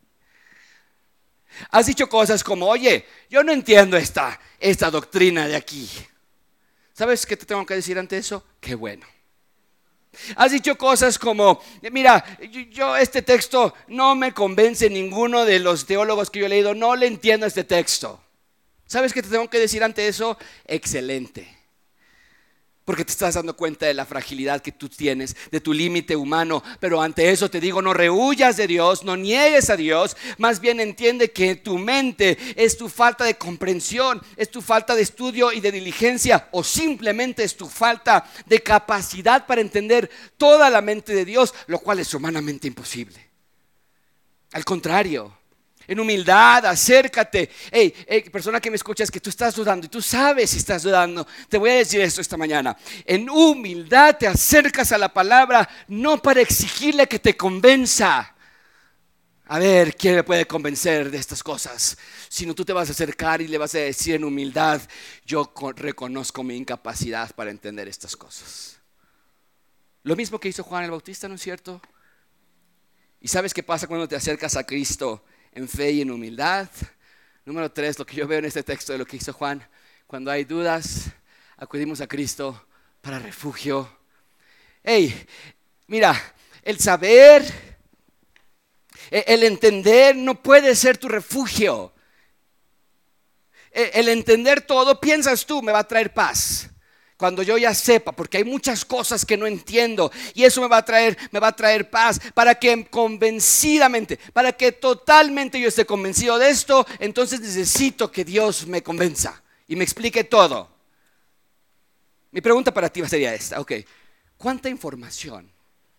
Has dicho cosas como, oye, yo no entiendo esta, esta doctrina de aquí. ¿Sabes qué te tengo que decir ante eso? Qué bueno. Has dicho cosas como, mira, yo, yo este texto no me convence ninguno de los teólogos que yo he leído, no le entiendo este texto. ¿Sabes qué te tengo que decir ante eso? Excelente. porque te estás dando cuenta de la fragilidad que tú tienes, de tu límite humano. Pero ante eso te digo, no rehuyas de Dios, no niegues a Dios. Más bien entiende que tu mente es tu falta de comprensión, es tu falta de estudio y de diligencia, o simplemente es tu falta de capacidad para entender toda la mente de Dios, lo cual es humanamente imposible. Al contrario, en humildad, acércate. Hey, hey, persona que me escuchas, que tú estás dudando y tú sabes si estás dudando, te voy a decir esto esta mañana. En humildad te acercas a la palabra, no para exigirle que te convenza. A ver, ¿quién me puede convencer de estas cosas? Sino tú te vas a acercar y le vas a decir en humildad, yo reconozco mi incapacidad para entender estas cosas. Lo mismo que hizo Juan el Bautista, ¿no es cierto? ¿Y sabes qué pasa cuando te acercas a Cristo en fe y en humildad? Número tres, lo que yo veo en este texto de lo que hizo Juan: cuando hay dudas, acudimos a Cristo para refugio. Hey, mira, el saber, el entender no puede ser tu refugio. El entender todo, piensas tú, me va a traer paz. Cuando yo ya sepa, porque hay muchas cosas que no entiendo, y eso me va a traer, me va a traer paz, para que convencidamente, para que totalmente yo esté convencido de esto, entonces necesito que Dios me convenza y me explique todo. Mi pregunta para ti sería esta: ok, ¿cuánta información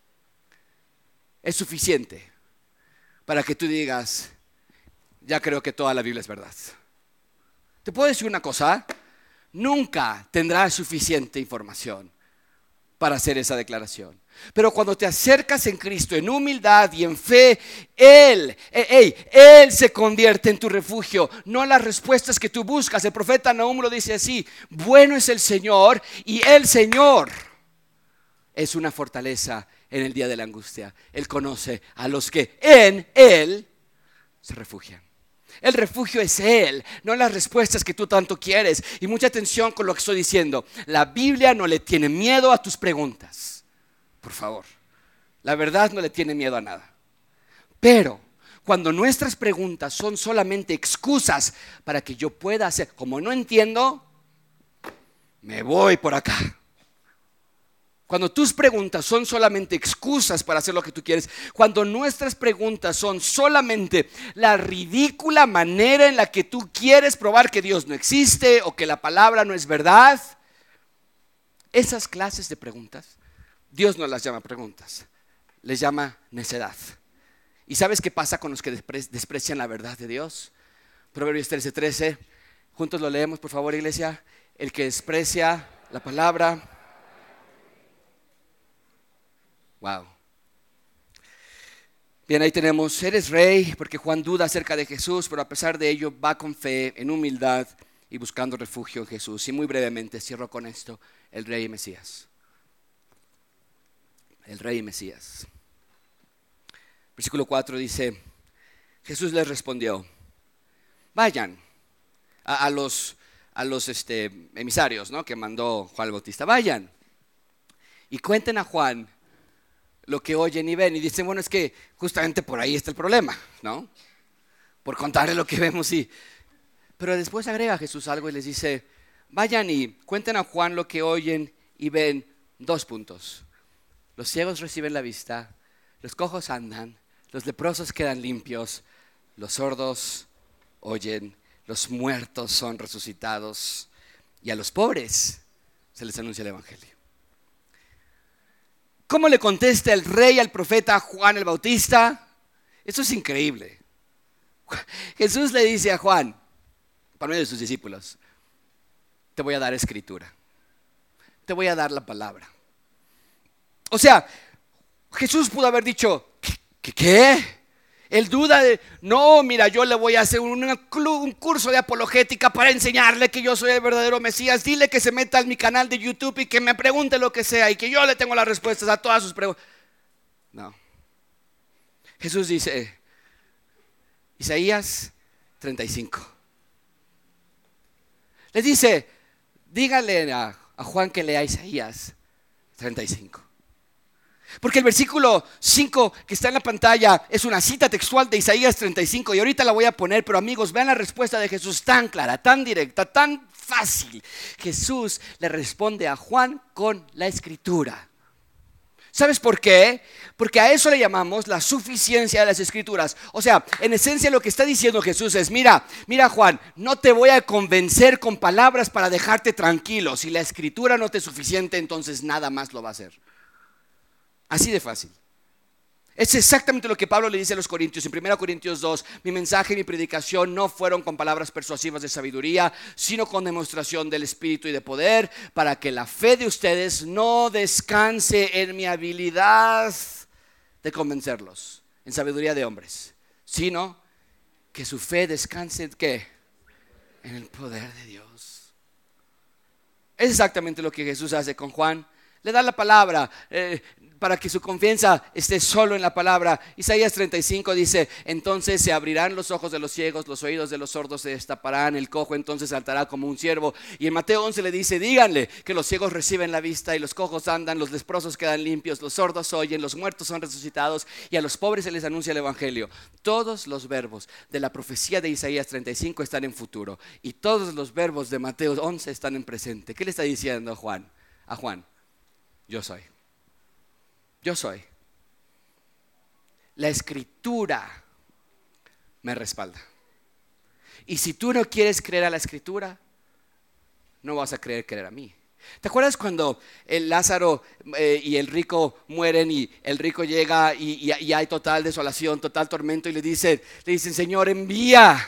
es suficiente para que tú digas, ya creo que toda la Biblia es verdad? ¿Te puedo decir una cosa? Nunca tendrás suficiente información para hacer esa declaración. Pero cuando te acercas en Cristo en humildad y en fe, Él, hey, Él se convierte en tu refugio, no las respuestas que tú buscas. El profeta Nahum lo dice así: bueno es el Señor, y el Señor es una fortaleza en el día de la angustia. Él conoce a los que en Él se refugian. El refugio es Él, no las respuestas que tú tanto quieres. Y mucha atención con lo que estoy diciendo. La Biblia no le tiene miedo a tus preguntas. Por favor, la verdad no le tiene miedo a nada. Pero cuando nuestras preguntas son solamente excusas para que yo pueda hacer, como no entiendo, me voy por acá. Cuando tus preguntas son solamente excusas para hacer lo que tú quieres, cuando nuestras preguntas son solamente la ridícula manera en la que tú quieres probar que Dios no existe o que la palabra no es verdad, esas clases de preguntas, Dios no las llama preguntas, les llama necedad. ¿Y sabes qué pasa con los que despre- desprecian la verdad de Dios? Proverbios trece, trece, juntos lo leemos, por favor, iglesia. El que desprecia la palabra. Wow. Bien, ahí tenemos, eres rey, porque Juan duda acerca de Jesús, pero a pesar de ello va con fe, en humildad y buscando refugio en Jesús. Y muy brevemente cierro con esto: el rey y Mesías. El rey y Mesías. Versículo cuatro dice: Jesús les respondió: vayan a, a los, a los este, emisarios, ¿no?, que mandó Juan el Bautista. Vayan y cuenten a Juan lo que oyen y ven. Y dicen, bueno, es que justamente por ahí está el problema, ¿no? Por contarle lo que vemos. Y... pero después agrega Jesús algo y les dice: vayan y cuenten a Juan lo que oyen y ven. Dos puntos: los ciegos reciben la vista, los cojos andan, los leprosos quedan limpios, los sordos oyen, los muertos son resucitados, y a los pobres se les anuncia el evangelio. ¿Cómo le contesta el rey al profeta Juan el Bautista? Eso es increíble. Jesús le dice a Juan, por medio de sus discípulos: te voy a dar escritura, te voy a dar la palabra. O sea, Jesús pudo haber dicho, ¿qué? ¿Qué? ¿Qué? Él duda de, no, mira, yo le voy a hacer un, un curso de apologética para enseñarle que yo soy el verdadero Mesías. Dile que se meta en mi canal de YouTube y que me pregunte lo que sea y que yo le tengo las respuestas a todas sus preguntas. No. Jesús dice, Isaías treinta y cinco. Les dice, dígale a, a Juan que lea Isaías treinta y cinco. Porque el versículo cinco que está en la pantalla es una cita textual de Isaías treinta y cinco, y ahorita la voy a poner, pero amigos, vean la respuesta de Jesús, tan clara, tan directa, tan fácil. Jesús le responde a Juan con la Escritura. ¿Sabes por qué? Porque a eso le llamamos la suficiencia de las Escrituras. O sea, en esencia lo que está diciendo Jesús es, mira, mira Juan, no te voy a convencer con palabras para dejarte tranquilo. Si la Escritura no te es suficiente, entonces nada más lo va a hacer. Así de fácil. Es exactamente lo que Pablo le dice a los Corintios en primera Corintios dos. Mi mensaje y mi predicación no fueron con palabras persuasivas de sabiduría, sino con demostración del Espíritu y de poder, para que la fe de ustedes no descanse en mi habilidad de convencerlos, en sabiduría de hombres, sino que su fe descanse ¿en qué? En el poder de Dios. Es exactamente lo que Jesús hace con Juan. Le da la palabra eh, para que su confianza esté solo en la palabra. Isaías treinta y cinco dice, entonces se abrirán los ojos de los ciegos, los oídos de los sordos se destaparán, el cojo entonces saltará como un ciervo. Y en Mateo once le dice, díganle que los ciegos reciben la vista y los cojos andan, los leprosos quedan limpios, los sordos oyen, los muertos son resucitados y a los pobres se les anuncia el evangelio. Todos los verbos de la profecía de Isaías treinta y cinco están en futuro y todos los verbos de Mateo once están en presente. ¿Qué le está diciendo Juan? A Juan, yo soy. Yo soy. La Escritura me respalda. Y si tú no quieres creer a la Escritura, no vas a creer creer a mí. ¿Te acuerdas cuando el Lázaro eh, y el rico mueren y el rico llega y, y, y hay total desolación, total tormento y le dicen, le dicen, Señor, envía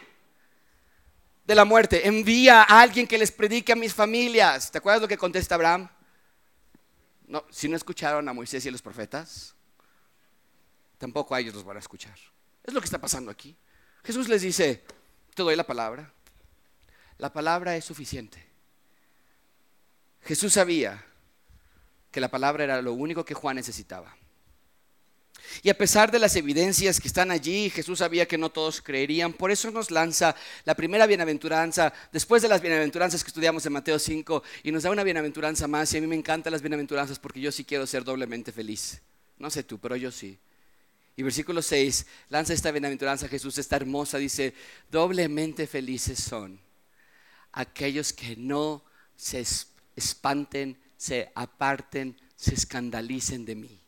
de la muerte, envía a alguien que les predique a mis familias? ¿Te acuerdas lo que contesta Abraham? No, si no escucharon a Moisés y a los profetas, tampoco a ellos los van a escuchar. Es lo que está pasando aquí. Jesús les dice, te doy la palabra. La palabra es suficiente. Jesús sabía que la palabra era lo único que Juan necesitaba. Y a pesar de las evidencias que están allí, Jesús sabía que no todos creerían. Por eso nos lanza la primera bienaventuranza después de las bienaventuranzas que estudiamos en Mateo cinco, y nos da una bienaventuranza más. Y a mí me encantan las bienaventuranzas porque yo sí quiero ser doblemente feliz. No sé tú, pero yo sí. Y versículo seis lanza esta bienaventuranza. Jesús está hermosa, dice, doblemente felices son aquellos que no se espanten, se aparten, se escandalicen de mí.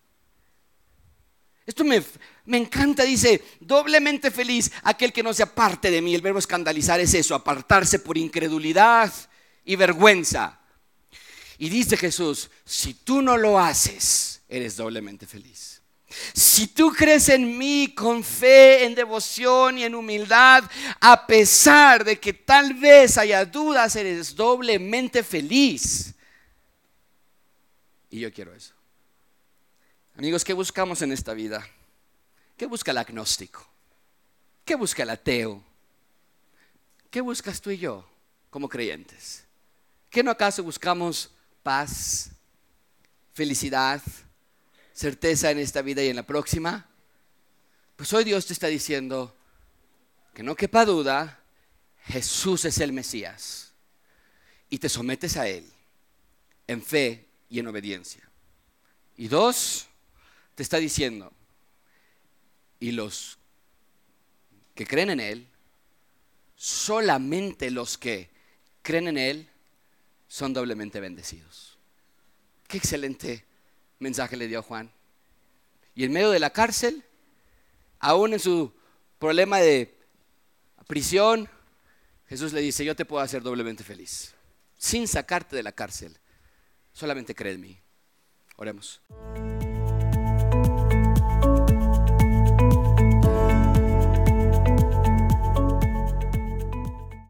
Esto me, me encanta, dice, doblemente feliz aquel que no se aparte de mí. El verbo escandalizar es eso, apartarse por incredulidad y vergüenza. Y dice Jesús, si tú no lo haces, eres doblemente feliz. Si tú crees en mí con fe, en devoción y en humildad, a pesar de que tal vez haya dudas, eres doblemente feliz. Y yo quiero eso. Amigos, ¿qué buscamos en esta vida? ¿Qué busca el agnóstico? ¿Qué busca el ateo? ¿Qué buscas tú y yo como creyentes? ¿Qué no acaso buscamos paz, felicidad, certeza en esta vida y en la próxima? Pues hoy Dios te está diciendo que no quepa duda, Jesús es el Mesías y te sometes a Él en fe y en obediencia. Y dos, te está diciendo, y los que creen en Él, solamente los que creen en Él son doblemente bendecidos. Qué excelente mensaje le dio Juan. Y en medio de la cárcel, aún en su problema de prisión, Jesús le dice, yo te puedo hacer doblemente feliz, sin sacarte de la cárcel. Solamente cree en mí. Oremos.